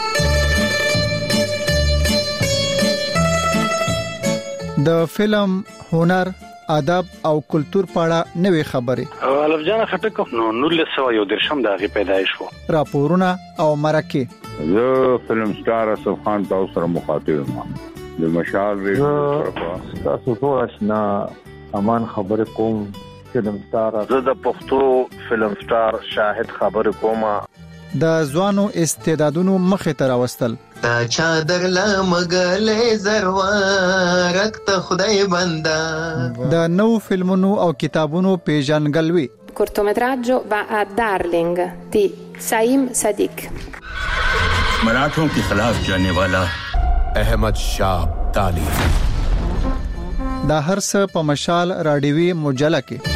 د فلم، هنر، ادب او کلچر په اړه نوې خبرې الف جان خټک نو 1913 د غي پیدایش وو. راپورونه او مرکه زه فلم سٹار اسف خان تاسو سره مخاطب یم. د مشال ریډیو تاسو ټول آشنا امان خبر کوم. فلم سٹار زه د پښتو فلم سٹار شاهد خبر کوم. د ځوانو استعدادونو مخه ته راوستل تا چادر لمغلې زروارک ته خدای بندا. د نو فلمونو او کتابونو پیژنګلوي. cortometraggio va a Darling di Saim Sadiq. मराठों के खिलाफ जाने वाला अहमद शाह अब्दाली. دا هر څه په مشال رادیوي مجله کې.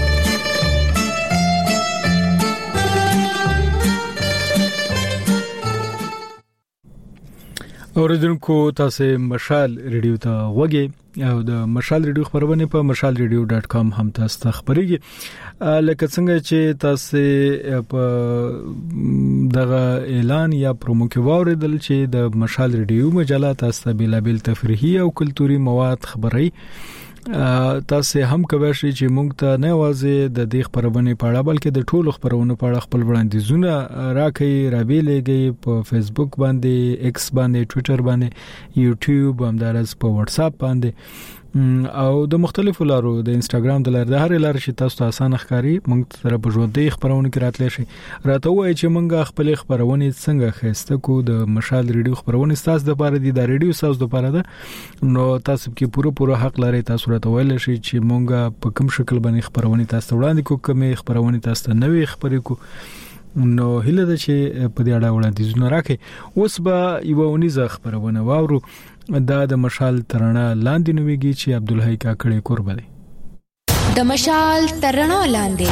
اوریدونکو تاسو مشال ریډیو ته وګورئ او د مشال ریډیو خبرونه په mashalradio.com هم تاسو ته خبريږي. لکه څنګه چې تاسو په دغه اعلان یا پرومو کې واوریدل چې د مشال ریډیو مجله تاسو بلابل تفریحي او کلتوري مواد خبري تاسو هم کوي چې موږ ته نه وازه د دې خبرونه په اړه بلکې د ټولو خبرونو په اړه خپل وړاندیزونه راکړي رابېلېږي په فیسبوک باندې، ایکس باندې، ټوئیټر باندې، یوټیوب همدارس په واتس اپ باندې او د مختلفو لارو د انستګرام د لارې د هر لارې چې تاسو ته اسانه ښکاري موږ سره په ژوندۍ خبرونه کې راتلی شي. راته وایي چې موږ خپل خبرونه څنګه خسته کو د مشال ریډیو خبرونه تاسو د لپاره دي د ریډیو تاسو د لپاره ده نو تاسو کې پوره حق لري تاسو راته ویل شي چې موږ په کوم شکل باندې خبرونه تاسو وړاندې کو کومه خبرونه تاسو نوې خبرې کو نو هله د چې په دې اړه وړاندیزونه راکې. اوس به یو ونیزه خبرونه واورو. دا د مشال ترانه لاندې نومیږي چې عبدالحی کاکړی قربه دی. د مشال ترانه لاندې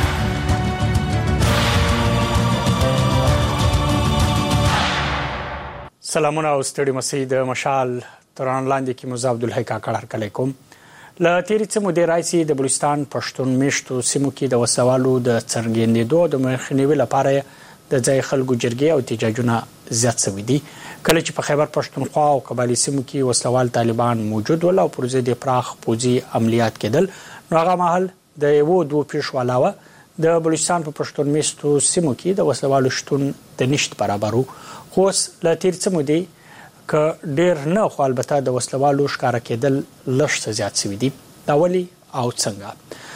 سلامونه او ستړي مسي د مشال ترانه لاندې کې مزه عبدالحی کاکړ هرکلی کوم. له تیرې څه مودې راځي د بلوچستان پښتون میشتو سیمو کې د وسوالو د څرګندېدو د مخنیوي لپاره د ځای خلکو جرګې او احتجاجونه زیات شوي دي. کله چې په خیبر پښتونخوا او قبایلی سیمو کې وسوال طالبان موجود ول او پر ضد پراخ پوځي عملیات کېدل، نو هغه مهال د یو دوه پیښو علاوه د بلوچستان په پښتون میشتو سیمو کې د وسوالو شتون د نشټ برابرو. خو له تیر څه مودې ک ډیر نه خو البته د وسلوالو ښکارا کېدل لږ څه زیات شوي دي. دا ولې او څنګه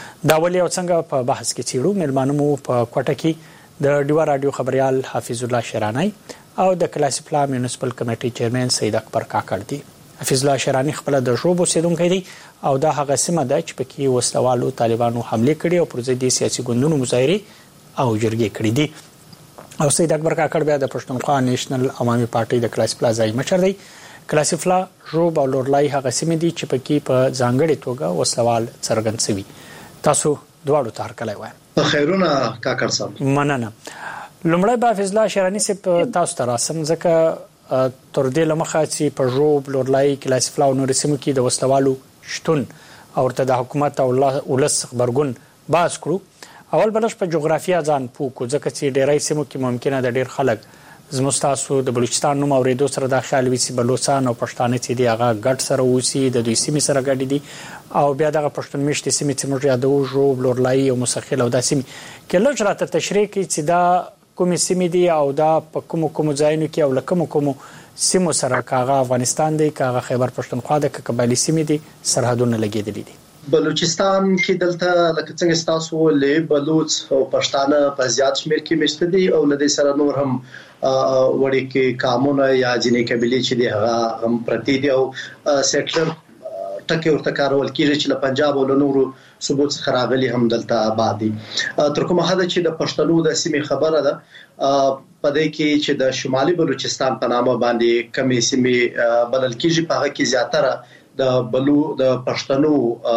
په بحث کې چیرو ملمانو په کوټه کې د ډیوا رادیو خبريال حفیظ الله شیرانی او د کلاسیفلا میونسپل کمیټي چیرمن سید اکبر کاکړ دي. حفیظ الله شیرانی خپل د ژوب اوسیدونکی دی او دا هغه سیمه ده چې پکې وسلوالو طالبانو حمله کړې او پر ضد سیاسي ګوندونو مظاهره او جرګې کړې دي. او سید اکبر کاکړ بیا د پښتونخوا نېشنل عوامي پارټي د کلاسیفلا ځای مشر دی. کلاسیفلا ژوب او لورلای هغه سیمه دي چې پکې په ځانګړي توګه وسلوال څرګند شوی. تاسو دواړو ته هرکلی وایم. خیرونه کاکړ صاحب. مننه. لومړی به حفیظ الله شیرانی صاحب تاسو ته راسم ځکه تر دې لمخه چې په ژوب لورلای کلاسیفلا او نور سیمو کې د وسلوالو شتون او ته د حکومت او ولس خبرګون باز کړو. اول بلش په جغرافیا ځان پوکو ځکه چې ډیرای سیمو کې ممکنه د ډیر خلک زموستاسو د بلوچستان نوم اوریدو سره د خیال وی سي بلوچستان او پښتانه چې دی هغه ګډ سره وسی د دوی سیمې سره ګډ دي او بیا دغه پښتون میشتي سیمې چې موږ یادو ژوب لورلای او مسخیل او د سیمې کې لږ راته تشریح کوي چې دا کومې سیمې دي او دا په کوم ځایونو کې او کوم سیمو سره کاغه افغانستان دی کاغه خیبر پښتونخوا د قبایلی سیمې دي سرحدونه لګیدلې دي. بلوچستان کې دلته لکه څنګه تاسو ولې بلوچ او پښتانه په زیات شمیر کې مشته دي او لدې سره نور هم وړي کې قانون یا ځینې قبيله چې دی هغه هم پرتی دي او سیکټر ټکي ورته کارول کیږي چې له پنجاب او نورو صوبو څخه راغلي هم دلته آباد دي. تر کومه حد چې د پښتنو د سیمې خبره ده پدې کې چې د شمالي بلوچستان په نامه باندې کمې سیمې بلل کیږي په هغه کې زیاتره د پښتنو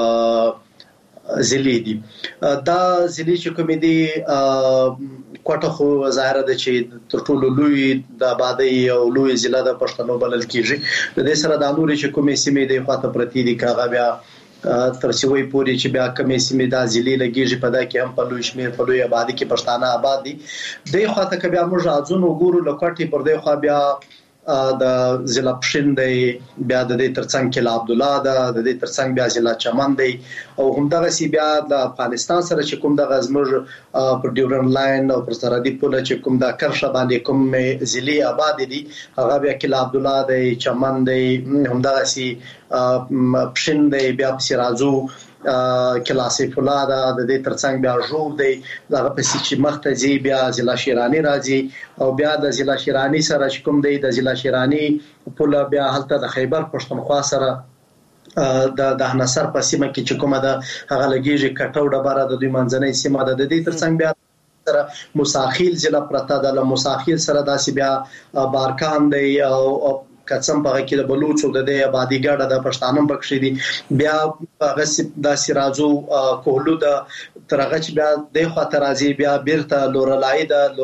ضلع دي. دا ضلع چې کوم دي کوټه خو ظاهر ده چې تر ټولو لوی د آبادی او لوی ضلع د پښتنو بلل کیږي. د دې سره د نورې چې کومې سیمې د خواته پرتی دي کاغه بیا تر سوي پوری چې بیا کومې سیمې د ضلع لګیږي په دا کې هم په لوی شمیر په لوی آبادی کې پښتانه آباد دي. د خواته کې بیا موږ ازون وګورو لکوټي پر دې خوا بیا د ضلع پښین دی بیا د دې ترڅنګ کې عبد الله د دې ترڅنګ بیا ضلع چمن دی او همدغه سی بیا د افغانستان سره چې کوم د غزمر پر ډیورن لاین او پر سرحدي پوله چې کوم د کرشه باندې کوم ضلع آباد دي هغه بیا کې عبد الله دی چمن دی همدغه سی پښین دی بیا سراجو کلاسي فولاده د دې ترڅنګ بیا ژوب دی دغه په چې مختزي بیا ضلع شیرانی راځي او بیا د ضلع شیرانی سره کوم دی د ضلع شیرانی پوله بیا هلته د خیبر پښتونخوا سره د حنصر په سیمه کې چې کومه ده هغه لګیږي کټو ډبره د دوی منځنۍ سیمه ده د دې ترڅنګ بیا سره مساخیل ضلع پرته د مساخیل سره داسې بیا بارکان دی او کڅم په کې د بلوچ او د آبادی ګډه د پښتانم پکښې دي بیا هغه د سراجو کوهلو د ترغه چې بیا د خاطر راځي بیا بیرته لورلای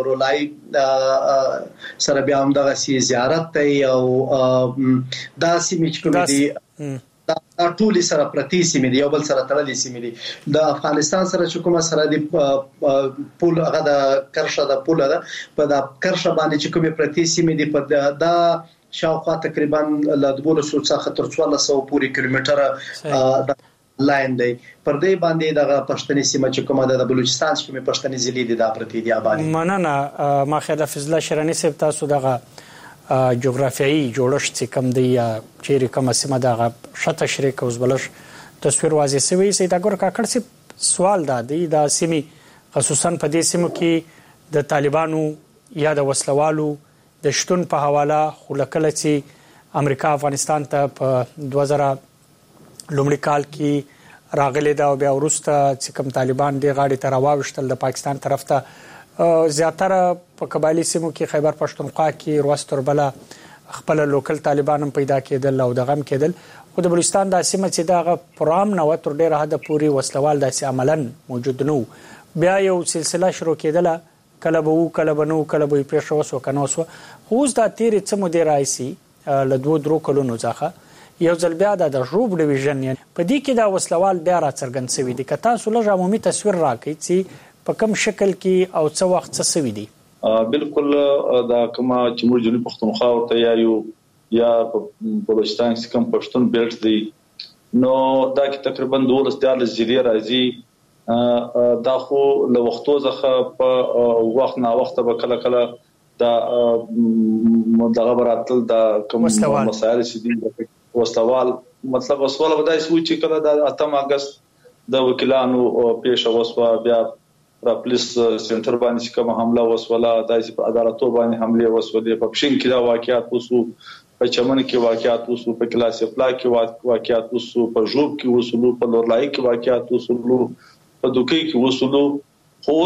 سره بیا هم دغه زیارت دی او دا سیمې چې کوم دي دا ټول سره پرتی سیمې دي یو بل سره تړلې سیمې دي. د افغانستان سره چې کومه سره دی پول هغه د کرشه د پول ده په د کرشه باندې چې کومه پرتی سیمې دي په دا شاوخوا تقریبا ل 200 څخه تر 1400 پورې کیلومتره لاین دی پر دې باندې د پښتني سیمه چې کومه د بلوچستان چې کومه پښتني ضلع دي د پرتی دی آبادی. مننه ما خیال حفیظ الله شیرانی صاحب تاسو دغه جغرافیایي جوړښت چې کوم دی چیرې کومه سیمه دغه شته شریک اوس بلش تصویر واضح سوي سید اکبر کاکړ صاحب سوال دی د سیمه خصوصا په دې سیمه کې د طالبانو یا د وسلوالو د شتون په حواله خلکله چې امریکا افغانستان ته په 2000 لومړي کال کې راغلي دا او بیا وروسته چې کوم طالبان دی غاړي ته راوښتل د پاکستان طرف ته زیاتره په قبایلی سیمو کې خیبر پښتونخوا کې روستربله خپل لوکل طالبان هم پیدا کېدل او دغه هم کېدل خو د بلوچستان د سیمه چې دغه پرام نه تر ډیره حد پوري وسلوال داسې عملاً موجود نو بیا یو سلسله شروع کېدله کله به کله بنو کله به پیښ وسو کنه وسو خو اوس د تیرې څه مودې راځي له 2 کلونو ځخه یو ځل بیا د ژوب ډیویژن په دې کې دا وسلوال بیا را څرګند شوی دي که تاسو لږ عمومي تصویر راکړئ چې په کوم شکل کې او څه وخت څه شوی دي. بالکل دا کومه چې موږ جنوب پښتونخوا ورته یا بلوچستان کې کوم پښتون بیلټ دی نو دا کې تقریبا 12 ضلع راځي دا خو له وختو ځخه په وخت نه وخت به کله کله دا دغه براتل دا کوم مسایل چې دي وسوال مطلب وسوال ودای شو چې کله د 8 اگست د وکیلانو پیښه وسوه بیا پر پولیس سنټر باندې کوم حمله وسوله داسې په عدالتو باندې حمله وسولې په پښین کې دا واقعیت وسو په چمن کې واقعیت وسو په کلاس پلا کې واقعیت وسو په ژوب کې وسو په لورلای کې واقعیت وسو په دوکې کې وسو خو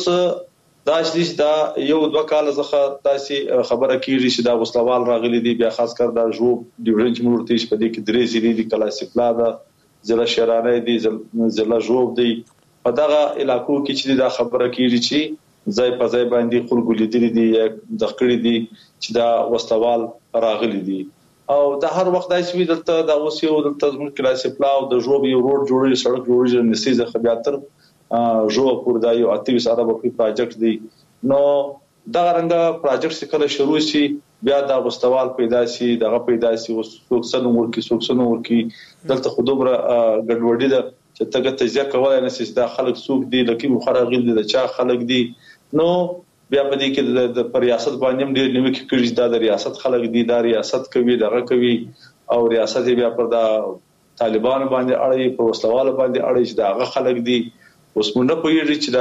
داسې دا یو 2 کال ځخه داسې خبره کیږي چې دا وسلوال راغلي دي بیا خاص کر دا ژوب ډیورنج مورتیش په دې کې درې ضلع دي کلاس پلا دا ضلع شرانه دي ضلع ژوب دي په دغه علاقو کې چې دا خبره کیږي چې ځای په ځای باندې خلکو لیدلي دي د خړې دي چې دا وسلوال راغلي دي او دا هر وخت داسې وي دلته دا اوس یو دلته زموږ کلاس پلا او د ژوب یو روډ جوړوي سړک جوړوي نسیزه خبياتر جو پور دا یو 28 ارب په پروجیکټ دی نو دا رنګه پروجیکټ څخه شروع شي بیا دا وسوال پیدا شي دغه پیدا شي وسوکسن ورکی دلته خودوبره ګډوډي ده چې تګه تجزیه کولای نه شي دا خلک سوق دي لکه مخره غل دي چا خلک دي نو بیا په دې کې د ریاست باندې ډېر نیمه کې کړي دا د ریاست خلک دي دا ریاست کوي دغه کوي او ریاست بیا پر دا طالبان باندې اړي په وسوال باندې اړي چې دا خلک دي اوس مونږ په یوه چې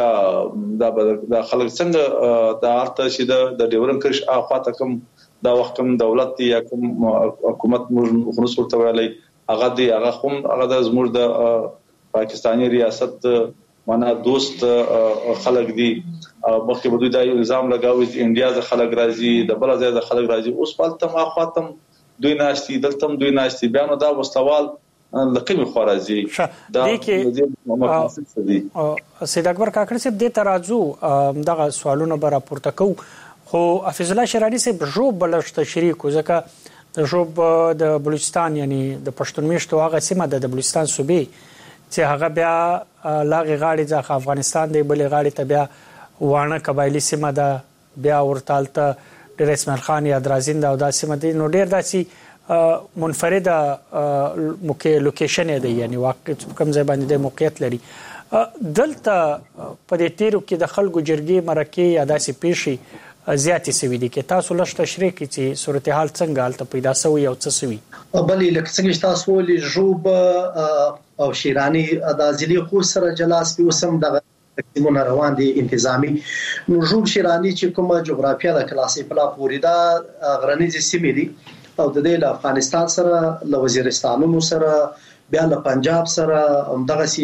دا خلک څنګه دا ارته چې د ډیورن کرش اخواته کوم دا وخت کوم دولت یا کوم حکومت موږ خو صورت ویلای هغه دی هغه هم هغه د زموږ د پاکستاني ریاست معنا دوست خلک دي مخکې بده دا الزام لګاوي چې انډیا د خلک راځي د بل ځای د خلک راځي اوس پالتم اخواتم دوی ناشتي دلتم دوی ناشتي بیان دا مستوال لکه خورازي دا سید اکبر کاکړ صاحب د ترازو دغه سوالونه به راپورته کو خو حفیظ الله شرانی صاحب ژوب بلشت شریک ځکه د ژوب د بلوچستان یعنی د پښتون میشتو هغه سیمه د بلوچستان صوبې چې هغه بیا لاغي غاړي ځخه افغانستان دی بلې غاړي ته بیا وانه قبایلی سیمه ده بیا ورتالته د اسماعیل خان یا درازین دا د سیمه دی نو ډیر داسي منفرده لوکیشن دی یعنی واقع کوم ځای باندې د موقعیت لري دلته په دې تیرو کې د خلکو جرګې مرکه یا داسې پیشي زیاتې سوي دي کې تاسو لږ تشریح کړئ چې صورتحال څنګه حالت پیدا شوی او څه سوي بلې لکه څنګه تاسو ولې ژوب او شیرانی د ځلې خو سره جلاس په وسم د تقسیمونه روان دي انتظامی نو ژوب شیرانی چې کومه جغرافیه د کلاسې پلا پوری دا غرنیزي سیمې دي او د دې له افغانستان سره له وزیرستانونو سره بیا له پنجاب سره همدغه سي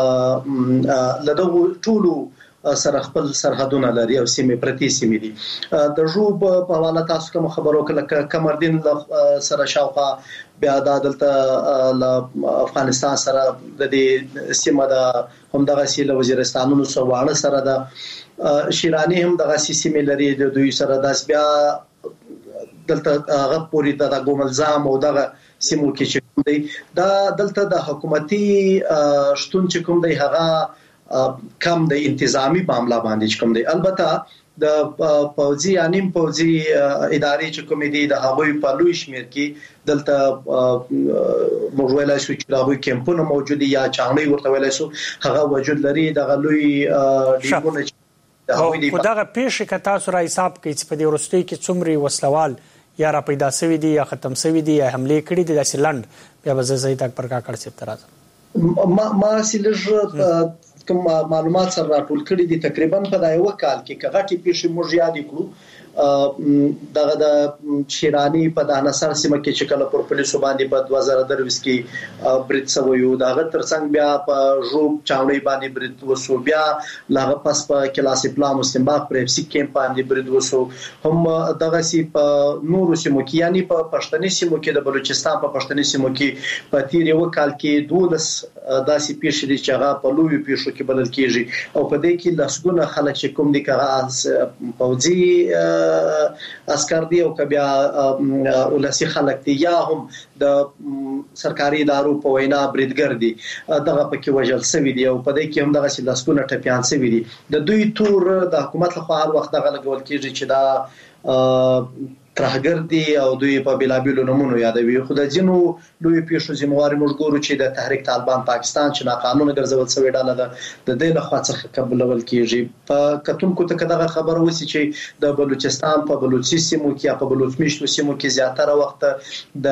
لدغه ټولو سره خپل سرحدونه لري او سیمه پرتی سیمه دي د ژوب په حواله تاسو کوم خبرو کله کمردین سره شاوخه بیا د دلته افغانستان سره د دې سیمه د همدغه سي له وزیرستانونو سره سره د شیرانی هم دغه سیمه لري د دوی سره داس بیا دلته هغه پوری د ګوملزام او دغه سیمو کې چې دی دا دلته د حکومتي شتون چې کوم دی هغه کم د انتظامی معاملې باندې کوم دی البته د پوځي انیم پوځي ادارې چې کوم دي د هغوی په لوی شمیر کې دلته موږ شو چې هغوی کمپونه موجود یا چانې ورته ویلای شو هغه وجود لري د غلوی ډیګونه خو دغه پیښه که تاسو را حساب کړئ چې په دې وروستۍ کې څومره وسلوال یا را پیدا شوي دي یا ختم شوي دي یا حمله کړي دي داسې لند بیا به زه تک پر کاکړ صاحب ته راځم ما سیلج کوم معلومات سره راټول کړي دي تقریبا په دا یو کال کې کغه کې پیښه موږ یاد کړو دغه د شیرانی په دانسر سیمه کې چې کله پر پولیسو باندې په 2023 کې برید شوی و دغه ترڅنګ بیا په ژوب چاوړی باندې برید وسو بیا لاغه پس په کلاس پلا مسلمانباغ پر اف سی کیمپ باندې برید وسو هم دغه سی په نورو سیمو کې یعنی په پښتني سیمو کې د بلوچستان په پښتني سیمو کې په تیر یو کال کې 12 داسې پیښې دي چې هغه په لوی پیښو کې بلل کېږي او په دې کې لاسګونه خلک چې کوم دي کغه پوځي عسكر دي او کبیا ولسی خلک دي یا هم د سرکاري ادارو په وینا بریدګر دي دغه پکې وژل سوي دي او په دې کې هم دغه لاسګونه ټپيان سوي دي د دوی تور د حکومت لخوا هر وخت دغه لګول کېږي چې دا ترهګر دي او دوی په بلابلو نمونه یادوي خو د جنو لوی پیښو ذمہوار موږ ګورو چې د تحریک طالبان پاکستان چې ناقانونه ګرځول شوی ډاله د دې لخوا څخه قبولول کیږي په کتونکو ته دغه خبره وسی چې د بلوچستان په بلوچستان سیمو کې یا په بلوچمیشتو سیمو کې زیاتره وخت د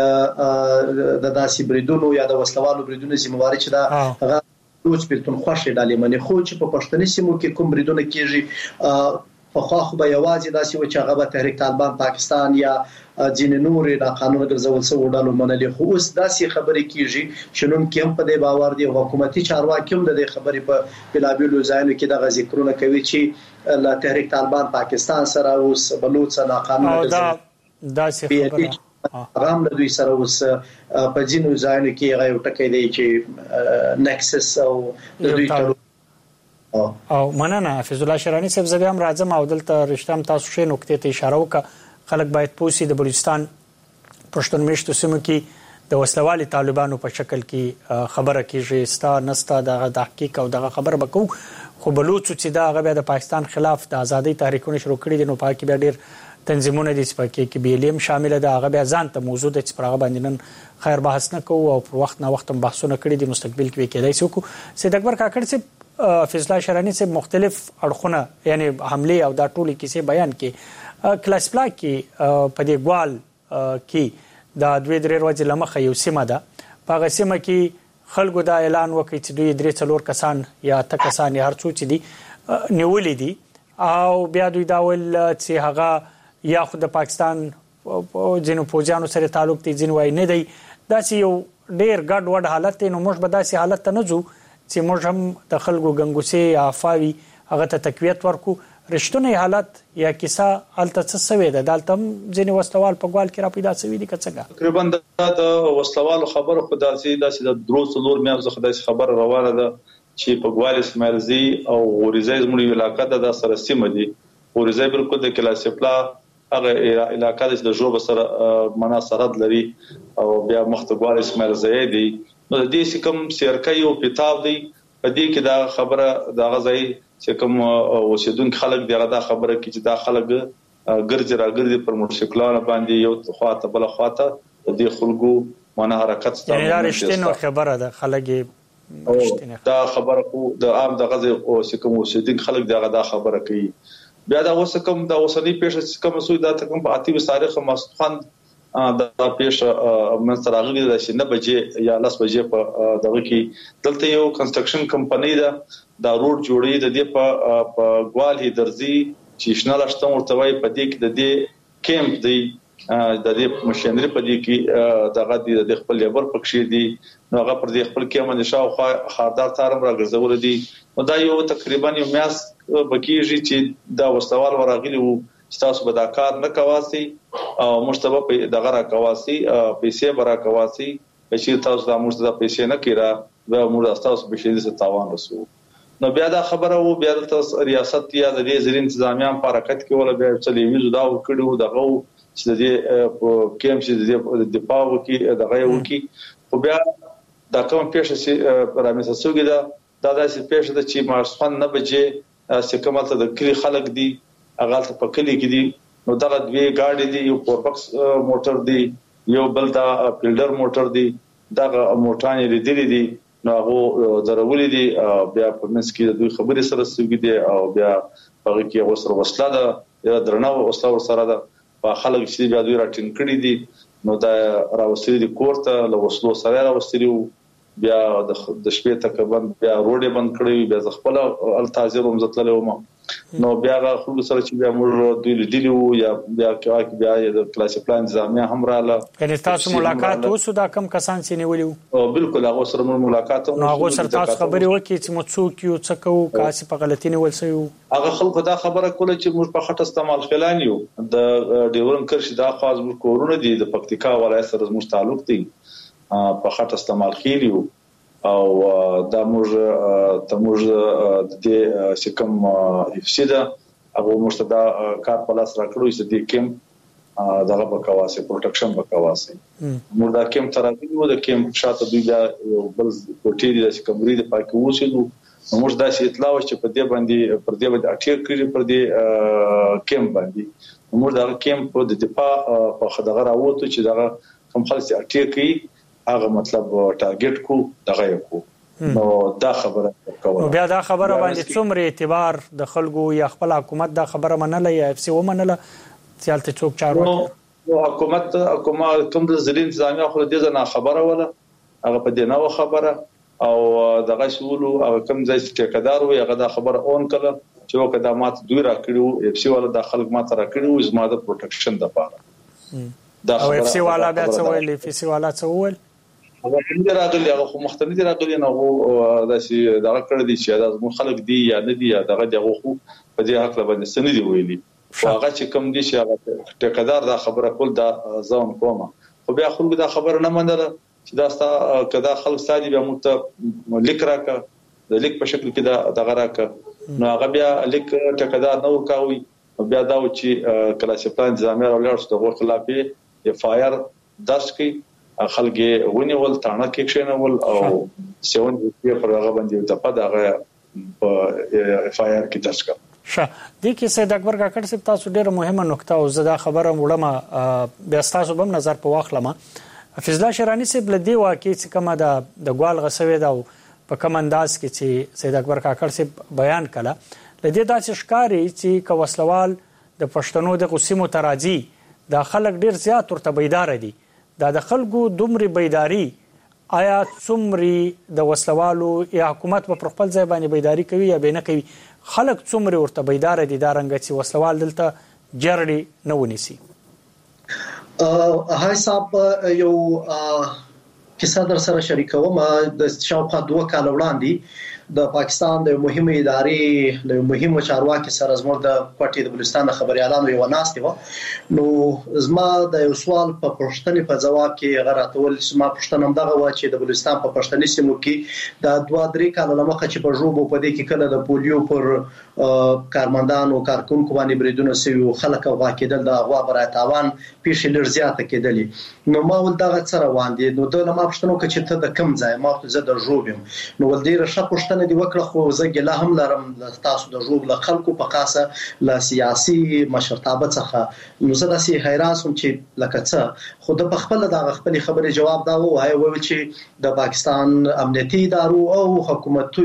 داسې بریدونو یا د وسلوالو بریدونو ذمہوار چې دا هغه لوچ پیلتون خوشي ډالې منې خو چې په پښتني سیمو کې کوم بریدونه کیږي په خو به یوازې داسې و چې هغه به تحریک طالبان پاکستان یا ځینې نور ناقانونه ګرځول شوی ډلو منلي خو اوس داسې خبرې کیږي چې نن کوم په دې باور دي حکومتي چارواکي هم د دې خبرې په بلابلو ځایونو کې د ذکرونه کوي چې لا تحریک طالبان پاکستان سره اوس بلوچ ناقانونه داسې خبره غام له دوی سره اوس په ځینو ځایونو کې هغه ټکی دی چې نکسس او د دوی او مننه حفیظ الله شرانی صاحب زه هم راځم او دلته رښتام تاسو شې نقطې ته اشاره وکړه خلک باید پوسی د بلوچستان پښتون میشتو سیمو کې د وسلوالي طالبانو په شکل کې خبره کیږي ستا نستا د تحقیق او دغه خبر بکو خو بلوچ چې دا هغه د پاکستان خلاف د ازادي تحریکونه شروع کړي دي نو پاکي بیا ډیر تنظیمونه دي چې کې بیلیم شامل ده هغه بیا ځان ته موضوع د چې پرغه باندې نن خیر بحث نه کوو او پر وخت نه وخت بحثونه کړي دي مستقبل کې کېدای شي کو سید اکبر کاکړ سے حفیظ الله شرانی سے مختلف اړخونه یعنی حمله او دا ټولي کیسه بیان کې کلاس پلا کې په دې ګوال کې دا دوی درې ورځې لمخه یو سیمه ده په سیمه کې خلکو دا اعلان وکړي چې دوی درې څلور کسان یا ته کسان هر څو چې دي نیولې دي او بیا دوی دا ول چې هغه یا خو د پاکستان جنو پوجانو سره تعلق دي جن وای نه دی دا چې یو ډیر ګډ وډ حالت نو موږ به داسې حالت ته نه ځو چې موږ هم د خلکو غنګوسي یا افاوي هغه ته تقویت ورکو رښتونی حالت یا کیسه الته څه سوي ده دالته ځینې وسلوال په ګوال کې را پیدا شوی دي کڅګه تقریبا د وسلوال خبره خدای سي داسې د دروس لور مې خدای خبر روانه ده چې په ګوال اسماعیلزي او غوريزي زموږ علاقې د سره سیمه دي غوريزي بالکل د کلاسپلا هغه علاقې د جوب سره مناسبت لري او بیا مختګوال اسماعیلزي دي نو د دې کوم سیرکې او کتاب دی په دې کې دا خبره دا غځي چې کوم اوسیدونکو خلک دی دا خبره کې چې دا خلک ګرځي راګرځي پر موټرسایکلونو باندې یو خواته بل خواته د دې خلکو معنی حرکت ستاسو دا رښتینو خبره ده خلک دا خبره خو د عام د غځي او کوم اوسیدونکو خلک دا خبره کوي بیا دا اوس کوم دا اوسنی پیښه کوم سوی دا کوم په اتي تاریخ مسخوان دا پیښه من سره غوډه د 9 بجې یا 10 بجې په دغه کې دلته یو کنستراکشن کمپنی دا روډ جوړې د دې په ګوال هي درځي چې شنل اشتم ورتوي په دې کې د دې کیمپ دی د دې مشنري په دې کې دغه د خپل لیبر پکښې دي نو هغه پر دې خپل کې باندې شاوخوا خاردار تارم راګرځول دي نو دا یو تقریبا یو میاس بکیږي چې دا وسوال ورغلی وو تاسو به دا کار نه کواسي او مشتبه دغه را کواسي پیسې برا کواسي چې تاسو دا مشتبه پیسې نه کیرا دا موږ تاسو به شي د تاوان رسو نو بیا دا خبره وو بیا د ریاست یا د زیر انتظامیان په حرکت کې ولا بیا چې ویزو دا وکړو دغه چې د کیم چې د دفاع وکي دغه وکي خو بیا دا کوم پیښه چې رامسه سوګي دا داسې پیښه ده چې مارسخان نه بجې چې کومه د کلی خلک دي هغه په کلی کې دي نو دا دوی ګاډي دي یو پوربکس موټر دی یو بل دا فیلډر موټر دی دا موټران لري دي نو هغه ضروري دي بیا په منځ کې دوی خبرې سره سوګي دي او بیا هغه کې اوسره وسله ده یا درنه وسله سره ده په خلک چې بیا دوی راټینګ کړي دي نو دا راوستي دي کوړه له وسلو سره راوستي بیا د شپې تقریبا بیا روډ بند کړی بیا خپل التاجر هم زتللو ما نو بیا خلک سره چې بیا موږ دوی لیدلو یا بیا بیا د کلاس پلان نظامیه هم رااله. یعنی تاسو ملاقات وسو دا کم کسان چې نیولیو؟ او بالکل هغه سره موږ ملاقات نو هغه سره تاسو خبرې وکړي چې مو څوک یو څه کوو کاسي په غلطي نیول سوی؟ هغه خلکو دا خبره کوله چې موږ په خټه استعمال خلان یو د ډیورن کرشي دا خاص موږ کورونه دي د پکتیکا ولایت سره موږ تعلق دي په خټه استعمال خېلیو او دا موږ د دې سکم افسیدا هغه موږ دا کار په لاس راکړو چې د کیم دغه بکواسه پروټکشن بکواسه موږ دا کیم ترابیو د کیم شاته دوی دا بل کوټی د سکمري د پاکو وسلو موږ دا چې اطلاع چې په دې باندې پر دې باندې اټیر کړی پر دې کیم باندې موږ دا کیم په د دفاع په خدغه راوته چې دا کوم خلک اټیر کوي هغه مطلب ټارګټ کو دغه کو نو دا خبره کوله. بیا دا خبره باندې څومره اعتبار د خلکو یا خپل حکومت دا خبره منله یا اف سی ومنله چې تل څوک چارو نو حکومت کوم د ځلین انتظامیه خو دې نه خبره ولا هغه په دې نه خبره او دغه شولو هغه کوم ځای چې ټیکدار وي هغه دا خبره اون کړه چې وکدامات دوی راکړو اف سی ولا د خلک ماته راکړو زما د پروټکشن لپاره دا او اف سی والا بیا څه ویل اف سی والا څه ویل هغه څنګه راغلی هغه مختلف راغلی نو دا چې دا کړی دی چې دا زموږ خلک دی یا نه دی دغه دغه خو په دې حق باندې سند دی ویلي هغه چې کوم دي چې هغه ټیکدار دا خبره کول دا ځون کومه خو بیا خلک دا خبره نه منله چې دا ستا کدا خلک سادي بیا مت لیک راکا د لیک په شکل کې دا دغه راکا نو هغه بیا لیک ټیکدار نه ورکاوي بیا دا چې کلاس پلان ځامر ولر څه غو خلافه اف آی آر درس کوي خلګي ونیول تانه کې کښینول او 7 پر هغه باندې د په دغه اف آی آر کې درس کړ. د کې سید اکبر کاکړ صاحب تاسو ډیره مهمه نقطه او زدا خبره وړم بیا تاسو بم نظر په واخلم. حفیظ الله شیرانی صاحب لدی واقع چې کومه د ګوال غسوي دا په کوم انداز کې چې سید اکبر کاکړ صاحب بیان کړه لدی داسې ښکاری چې کوسلوال د پښتنو د قسمو تراجی د خلک ډیر زیات ورته بیدار دي دا د خلکو دومره بیداری آیا څومره د وسلوالو یا حکومت په خپل ځای باندې بیداری کوي یا بینه کوي خلک څومره ورته بیدار دي دا رنګ چې وسلوال دلته جرړي نه ونیسي؟ هاي صاحب یو کیسه در سره شریکوم د شاوخوا 2 کال وړاندې د پاکستان د مهمه ادارې له مهمو چارواکي سره زموږ د کوټې د بلوچستان خبريالانو یو ناستي و نو زما د یو سوال په پښتني په جواب کې غراټول سما پښتنم دغه و چې د بلوچستان په پښتني سیمو کې د 2-3 کال لمخه چې په جوبو په دې کې کله د پولیو پر کارمندانو کارکونکو باندې بریدونه سوي خلک واقعیدل د غوا برای تاوان پیښې لږ زیاته کېدلې نو ما ول دغه سره واندې نو د ما پښتنو کې چې ته د کم ځای ما ته زه د جوبم نو ول ډیره ښه پښتنه دی وکړه خو زه ګله هم لرم تاسو د جوب له خلکو په خاصه له سیاسي مشرتابه څخه نو زه داسې حیران سوم چې لکه څه خو د خپل د خپل خبرې جواب دا وایي چې د پاکستان امنیتي ادارو او حکومت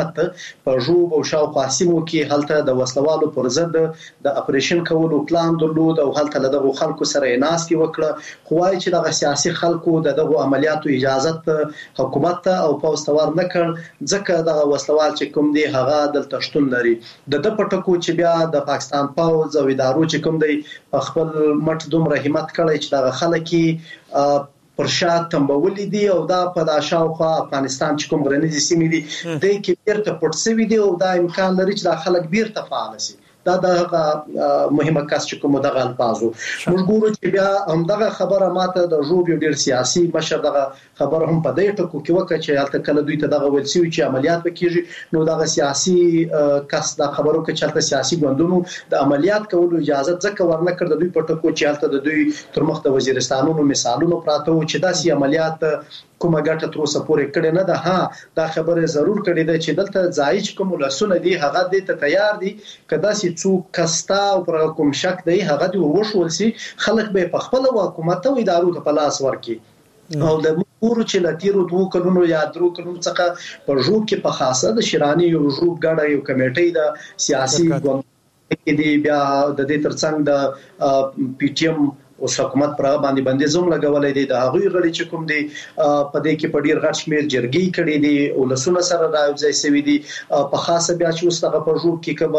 په جوب او شاوخوا سیمو کې هلته د وسلوالو پر ضد د اپریشن کولو پلان درلود او هلته له دغه خلکو سره ناستي وکړه خو وايي چې دغه سیاسي خلکو دغه عملیاتو اجازه حکومت او پوسټور نه کړ ځکه د وسلوال چې کوم دی هغه دلته شتون لري د پټکو چې بیا د پاکستان پاوز او ادارو چې کوم دی خپل مټ دومره همت کړی چې د خلکو پر شات تمبولې دي او دا په د شاوخوا افغانستان چې کوم غرنیزي سیمې دي د کې بیرته پټ سوي دي او دا امکان لري چې د خلک بیرته فعال شي دا د مهمه کس چې کوم دغه الفاظو موږ ګورو چې بیا همدغه خبره ماته د جوب یو ډیر سیاسي مشر دغه خبر هم په دې ټکو کې وکړي چې هلته کله دوی ته دغه ویل سوي چې عملیات وکړي نو دغه سیاسي کس دا خبرو کې چې هلته سیاسي ګوندونو د عملیات کولو اجازه ځکه ورنه کړ د دوی په ټکو چې هلته د دوی تر مخ د وزیرستانونو مثالونو پراته و چې داسې عملیات کومه ګټه تر اوسه پورې کړې نه ده ها دا خبره ضرور کړې ده چې دلته ځای کوم لاسونه دي هغه دې ته تیار دي کدا سي څوک کستا او پر کوم شک دی هغه دی وشول سي خلک به په خپل حکومت او ادارو ته پلاس ورکي او د ګورو چې لاتیرو 2 کلونو یا 3 کلونو څخه په جوب کې په خاصه د شیرانی یو جوب غاړه یو کمیټې د سیاسي ګوند کې دی بیا د دې ترڅنګ د پی ټی ایم اوس حکومت پر باندې بندیزوم لګولې دي د هغوی غړي چې کوم دي په دې کې په ډیر غټ شمیر جرګې کړي دي او لسونه سره راځي سوي دي په خاصه بیا چې اوس هغه په جوړ کې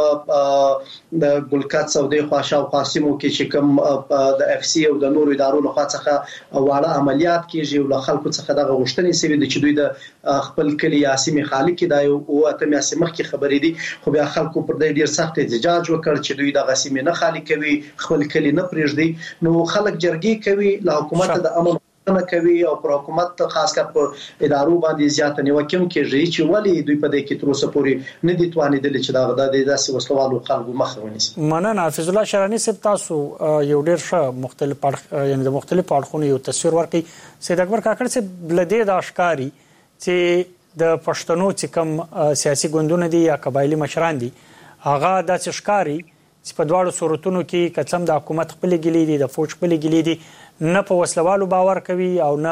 کبه د ګلکات سعودي خواشه او قاسمو کې چې کوم د اف سي او د نورو ادارو له خوا څخه واړه عملیات کیږي او له خلکو څخه دغه غوښتنې سوي دي چې دوی د خپل کلی یاسمي خالق دی او اتم یاسمه کې خبرې دي خو بیا خلکو پر دې ډیر سخت احتجاج وکړ چې دوی د غسیمه نه خالي کوي خپل کلی نه پرېږدي نو خلک جرګې کوي له حکومت د امن نه کوي او پر حکومت خاص کر په ادارو باندې زیات نیوکه کوي چې ولی دوی په دې کې تر اوسه پورې نه دي توانیدل چې دا د داسې وسلوالو خلکو مخه ونیسي. مننه حافظ الله شرانی صاحب تاسو یو ډیر ښه مختلف یعنی د مختلف اړخونو یو تصویر ورکړي. سید اکبر کاکړ صاحب بلدې د اشکاری چې د پښتنو چې کوم سیاسي ګوندونه دي یا قبایلی مشران دي هغه د اشکاری چې په دواړو صورتونو کې کڅم د حکومت خپل ګلی دي د فوج خپل ګلی دي نه په وسلوالو باور کوي او نه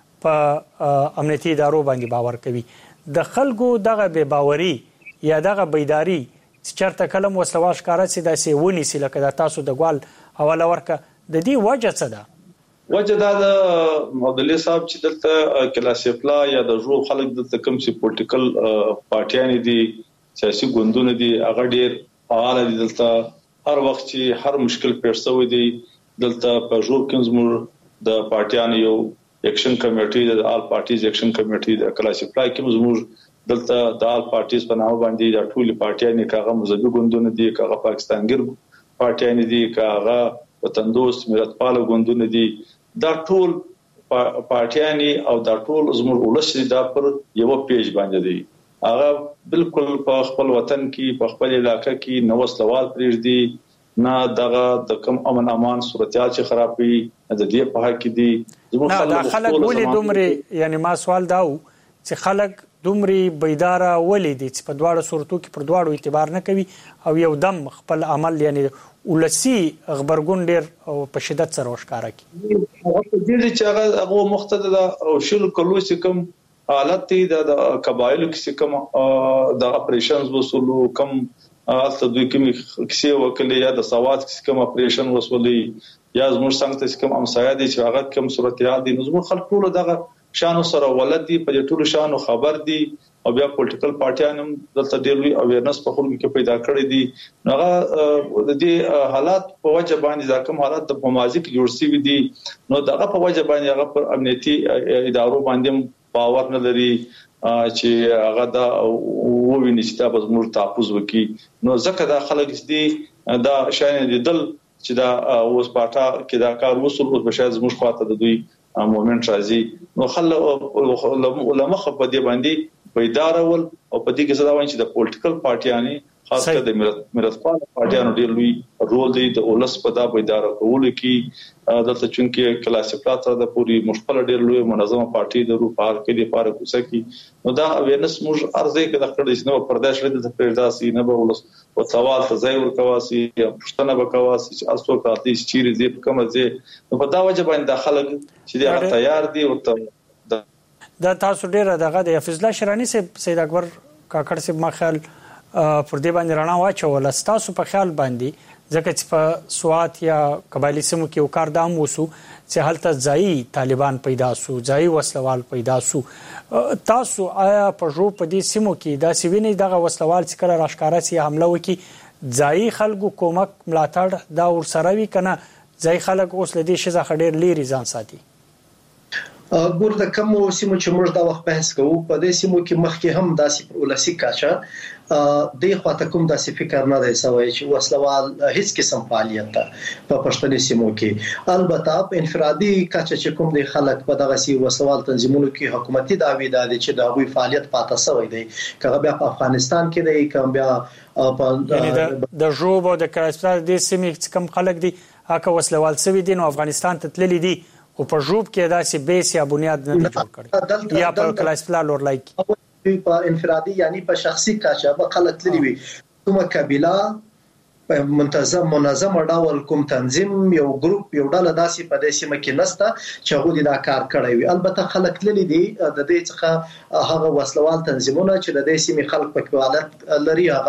په امنیتي ادارو باندې باور کوي. د خلکو دغه بے باوري یا دغه بیداری چې چرته کلم وسلوال ښکارا سي داسې ونیسي لکه د تاسو د ګوال حواله ورکه د دې وجه څه ده؟ وجه دا د مودلي صاحب چې دلته کلاسیفلا یا د ژو خلک دلته کوم سي پولیټیکل پارټیان دي سیاسي ګوندونه دي هغه ډیر فعال دي دلته هر وخت چې هر مشکل پیښ شوی دی دلته په ژوب کې زموږ د پارټیانو یو اکشن کمیټي د آل پارټیز اکشن کمیټي د کلاسیفای کې زموږ دلته د آل پارټیز په نامه باندې د ټولي پارټیانو کاغه مذهبي ګوندونه دي کاغه پاکستانګر پارټیانو دي کاغه وطن دوست ملتپال ګوندونه دي دا ټول پارټیانو او دا ټول زموږ ولسی دا پر یو پیج باندې دي هغه بالکل په خپل وطن کې په خپل علاقې کې نو وسلوال پرېږدي نه دغه د کم امن امان صورتيال چې خرابوي د دې په حق کې دي زموږ خلک ولې دومره یعنی ما سوال داو چې خلک دومره بیداره ولې دي چې په دواړو صورتو کې پر دواړو اعتبار نه کوي او یو دم خپل عمل یعنی ولسی خبرګون ډیر په شدت سره وښکارا کی هغه دې چې هغه مختد او شل کلو چې کوم حالت دي د قبایلو کې کوم د اپریشنز وسولو کوم البته دوی کوم کیسه وکړي یا د سواد کوم اپریشن وسولي یا زموږ څنګه کوم امسایا دي چې هغه کوم صورتيال دي زموږ خلک ټول دغه شانو سره ولادت دي په ټولو شانو خبر دي او بیا پولیټیکل پارټیان هم دلته ډېر لوی اویرنس په خلکو کې پیدا کړی دي هغه د دې حالات په وجه باندې دا کوم حالات د مازی کې جوړ شوی دي نو دغه په وجه باندې هغه پر امنیتي ادارو باندې باور نه لري چې هغه دا وویني چې دا به زموږ تحفظ وکړي نو ځکه دا خلک دي دا شاین دي دل چې دا اوس پاټا کې دا کار وصول اوس بشاید زموږ خواته د دوی مومنت راځي نو خلک علماء په دې باندې بیدار ول او په دې کې څه دا وایي چې د پولیټیکل پارټیانی خاص کر د ملتپال پارټیانو ډېر لوی رول دی د اولس په دا بیدار کول کې دلته چونکه کلاسیفلات د پوری مشکل ډېر لوی منظمه پارټي د روپ حال کې لپاره کوڅه کې نو دا اویرنس موږ ارزه کې د کړي چې نو پردیش لري د پرداسي نه به ولس او سوال ته ځای ورکواسي پښتنه وکواسي چې اسو کاتي چیرې دې کوم ځای نو په دا وجه باندې داخله چې دا تیار دي او دا تاسو ډیره دغه د حفیظ الله شرانی سید اکبر کاکړ صاحب ما خیال پر دې باندې رڼا واچول تاسو په خیال باندې ځکه چې په سوات یا قبایلی سیمو کې وکړ دام وسو چې هلته ځای طالبان پیدا سو ځای وسلوال پیدا سو تاسو آیا په جو په دې سیمو کې دا سوینې دغه وسلوال چې کله راشکارا سي حمله وکي ځای خلکو کومک ملاتړ دا ورسره وی کنه ځای خلک اوس لدی شزه خډیر لري ځان ساتي ګور د کوم سیمو چې موږ دا وخت بحث کوو په دې سیمو کې مخکې هم داسې ولسی کاچا د خواته کوم داسې فکر نه دی سوی چې وسلوال هیڅ قسم فعالیت په پښتني سیمو کې البته په انفرادي کاچا چې کوم د خلک په دغه سی وسلوال تنظیمونو کې حکومتي دعوی ده چې دا غوي فعالیت پاتې سوی دی کغه بیا په افغانستان کې دی کوم بیا په د جوب او د کاسپار د سیمې کوم خلک دي هغه وسلوال سوي دي نو افغانستان ته تللی دي او په جوب کې داسې بیس یا بنیاد نه جوړ کړي یا په کلاسفلا لور لایک په انفرادي یعنی په شخصي کاچا په خلک لري وي کومه قبيله په منظم ډول کوم تنظیم یو ګروپ یو ډله داسې په دې سیمه کې نسته چې هغه دا کار کړی وي البته خلک لري دي د دې څخه هغه وسلوال تنظیمونه چې د دې سیمه خلک په فعالیت لري هغه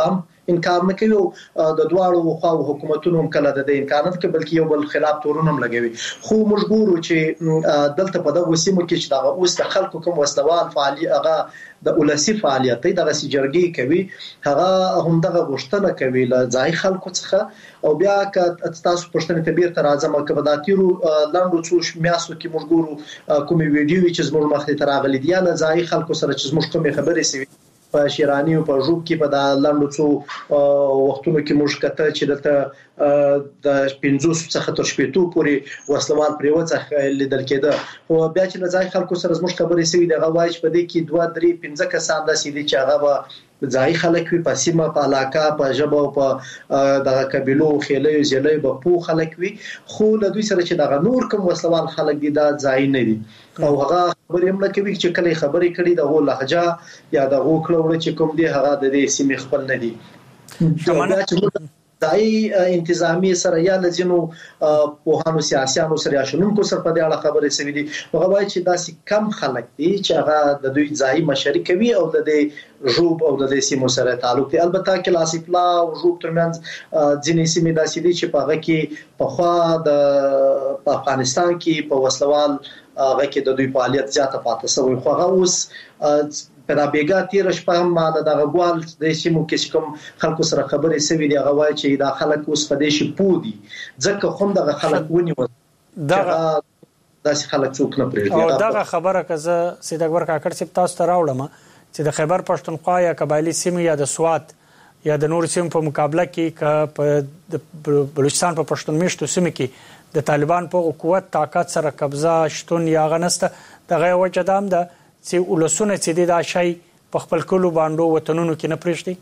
انکار نه کوي د دواړو خواو حکومتونو هم کله د انکار نه کوي بلکې یو بل خلاف تورونه هم لګوي خو موږ ګورو چې دلته په دغه سیمو کې چې دغه اوس د خلکو کوم وسلوال فعالیت هغه د ولسی فعالیت دغه سجرګي کوي هغه هم دغه غوښتنه کوي له ځای خلکو څخه او بیا که تاسو پښتنې تبیر تر اعظم کبداتیرو لاندو څو میاسو کې موږ ګورو کومې ویډیو چې زموږ مخ ته راغلي دي له ځای خلکو سره چې موږ کومې خبرې سوي په شیرانی او په ژوب کې په د لاندو څو وختونو کې موږ کته چې دلته د 500 څخه تر 70 پورې وسلوال پریوڅه لیدل کېده او بیا چې لږه خلکو سره زموږ خبرې سوي دغه وایي چې په دې کې 2 3 15 کسان داسې دي چې هغه ځای خلک وي په سیمه په علاقه په ژبه او په دغه قبيلو خېلې زیلې په پو خلک وي خو له دوی سره چې دغه نور کوم وسلوال خلک دي دا ځای نه دي او هغه خبرې هم نه کوي چې کله خبرې کړي دغه لهجه یا دغه کړه چې کوم دي هغه د دې سیمې خپل نه دي دای انتظامی سره یا لزینو په سیاسيانو سره یا شنونکو سره په دې اړه خبرې سوي دي هغه وایي چې داسې کم خلک دي چې هغه د دوی ځای مشرک کوي او د دې ژوب او د دې سیمو سره تعلق دي البته کلاسیک لا او ژوب ترمنځ ځینې سیمې داسې دي چې په هغه کې په خوا د افغانستان کې په وسلوال هغه کې د دوی فعالیت زیاته پاتې شوی خو هغه اوس په بیګا تیر شپه هم ما دغه ګوال د سیمو کې کوم خلکو سره خبرې سوي دي هغه وایي چې دا خلک اوس په دې شي پودي ځکه خو دغه خلک ونیول دغه داسې خلک څوک نه پرېږدي او دغه خبره کزه سید اکبر کاکړ صاحب تاسو ته راوړم چې د خیبر پښتونخوا یا قبایلی سیمې یا د سوات یا د نور سیمو په مقابله کې په بلوچستان په پښتون میشتو سیمه کې د طالبان په قوت طاقت سره قبضه شتون یا غنسته دغه وجه دام ده چې ولسونه چې دا شی په خپل کلو باندې وطنونو کې نه پرېږدي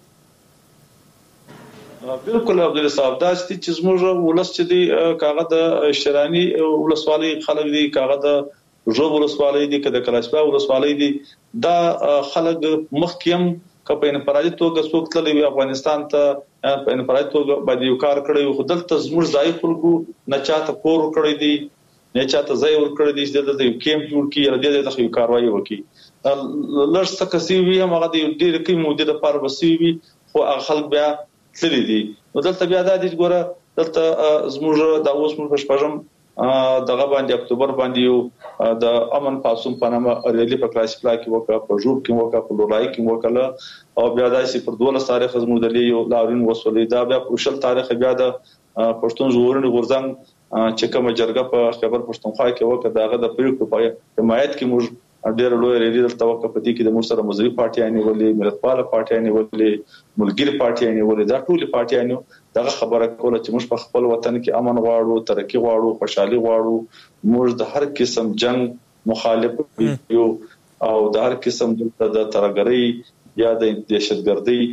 بالکل عبد الله صاحب دا چې زموږ ولس چې دی کاغه د شرانی ولسوالۍ خلک دي کاغه د ژوب ولسوالۍ دي کده کلاشپا ولسوالۍ دي دا خلک مخکیم کپین پراجي توګه څوک تللی افغانستان ته په انفرادي توګه باندې یو کار کړی خو دلته زموږ ځای خلکو نه چاته کور کړی دي نه چاته ځای ور کړی دي چې د یو کیمپ جوړ کړي یا د دې یو کاروایی وکړي لږ څه کسي وي هغه د ډېر کې مودې لپاره وسی وي خو هغه خلک بیا تللی دي نو دلته بیا د دې ګوره دلته زموږ د اوس موږ پښپژم دغه باندې اکتوبر باندې یو د امن پاسوم پنامه ریلی په کلاسیکلا کې وکړه په ژوب کې وکړه په لورای کې وکړه او بیا داسې پر 12 تاریخ زموږ د یو لاورین وسولې دا بیا په شل تاریخ بیا د پښتون ژغورنې غورځنګ چې کوم جرګه په خیبر پښتونخوا کې وکړه داغه د پریکړو په حمایت کې موږ ډېر لوی ریلی دلته وکړه په دې کې د موسره مذهبي پارټیانې ولې ملتپاله پارټیانې ولې ملګری پارټیانې ولې دا ټول پارټیانې دغه خبره کوله چې موږ په خپل وطن کې امن غواړو ترقی غواړو خوشحالي غواړو موږ د هر قسم جنگ مخالف یو او د هر قسم د ترګری یا د دهشتګردۍ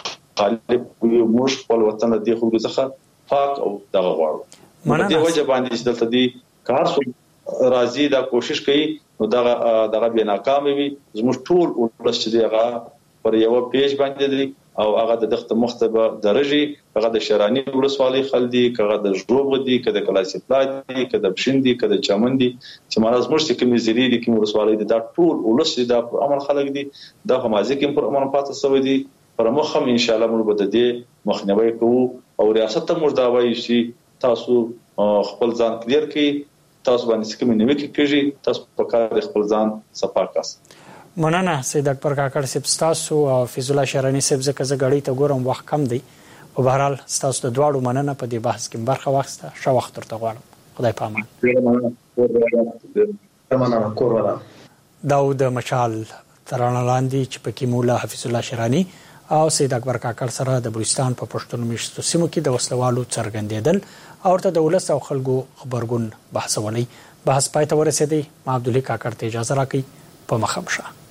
مخالف یو موږ خپل وطن د خلکو څخه پاک او دغه غواړو دغه وجه باندې چې دلته دي کار سو راضي دا کوشش کوي نو دغه به ناکام وي زموږ ټول ولس چې هغه پر یو پیج باندې دي او هغه د دغه مختبه درجه هغه د شرانی ولسوالۍ خلدي هغه د ژوب دي کده کلاسیکلا دي کده بشندي کده چمن دي چې مرز مرشد کې مزيري دي کې ولسوالۍ دي دا ټول ولس دي د امن خلک دي د همازي کې پر امن پاتې سوي دي پر مخم ان شاء الله موږ به د دې مخنیوي کوو او ریاست ته موږ دا وایو چې تاسو خپل ځان کلیر کړئ تاسو باندې کوم نیمه کې کېږي تاسو په کار خپل ځان صفا کاس مننه سید اکبر کاکړ صاحب تاسو او فیض الله شرانی صاحب زکه غړی ته ګورم وخت کم دی او بهرحال تاسو د دواړو مننه په دې بحث کې برخه واخسته شو وخت ورته غواړم خدای پامان کور ولا داود مشال ترانه لاندې چې پکې مولا حفیظ الله شرانی او سید اکبر کاکړ سره د بلوچستان په پښتون میشتو سیمو کې د وسلوالو څرګندېدل او ته د ولس او خلکو خبرګون بحث ولې بحث پای ته ورسېدی ما عبد الله کاکړ ته اجازه راکړي په مخم شه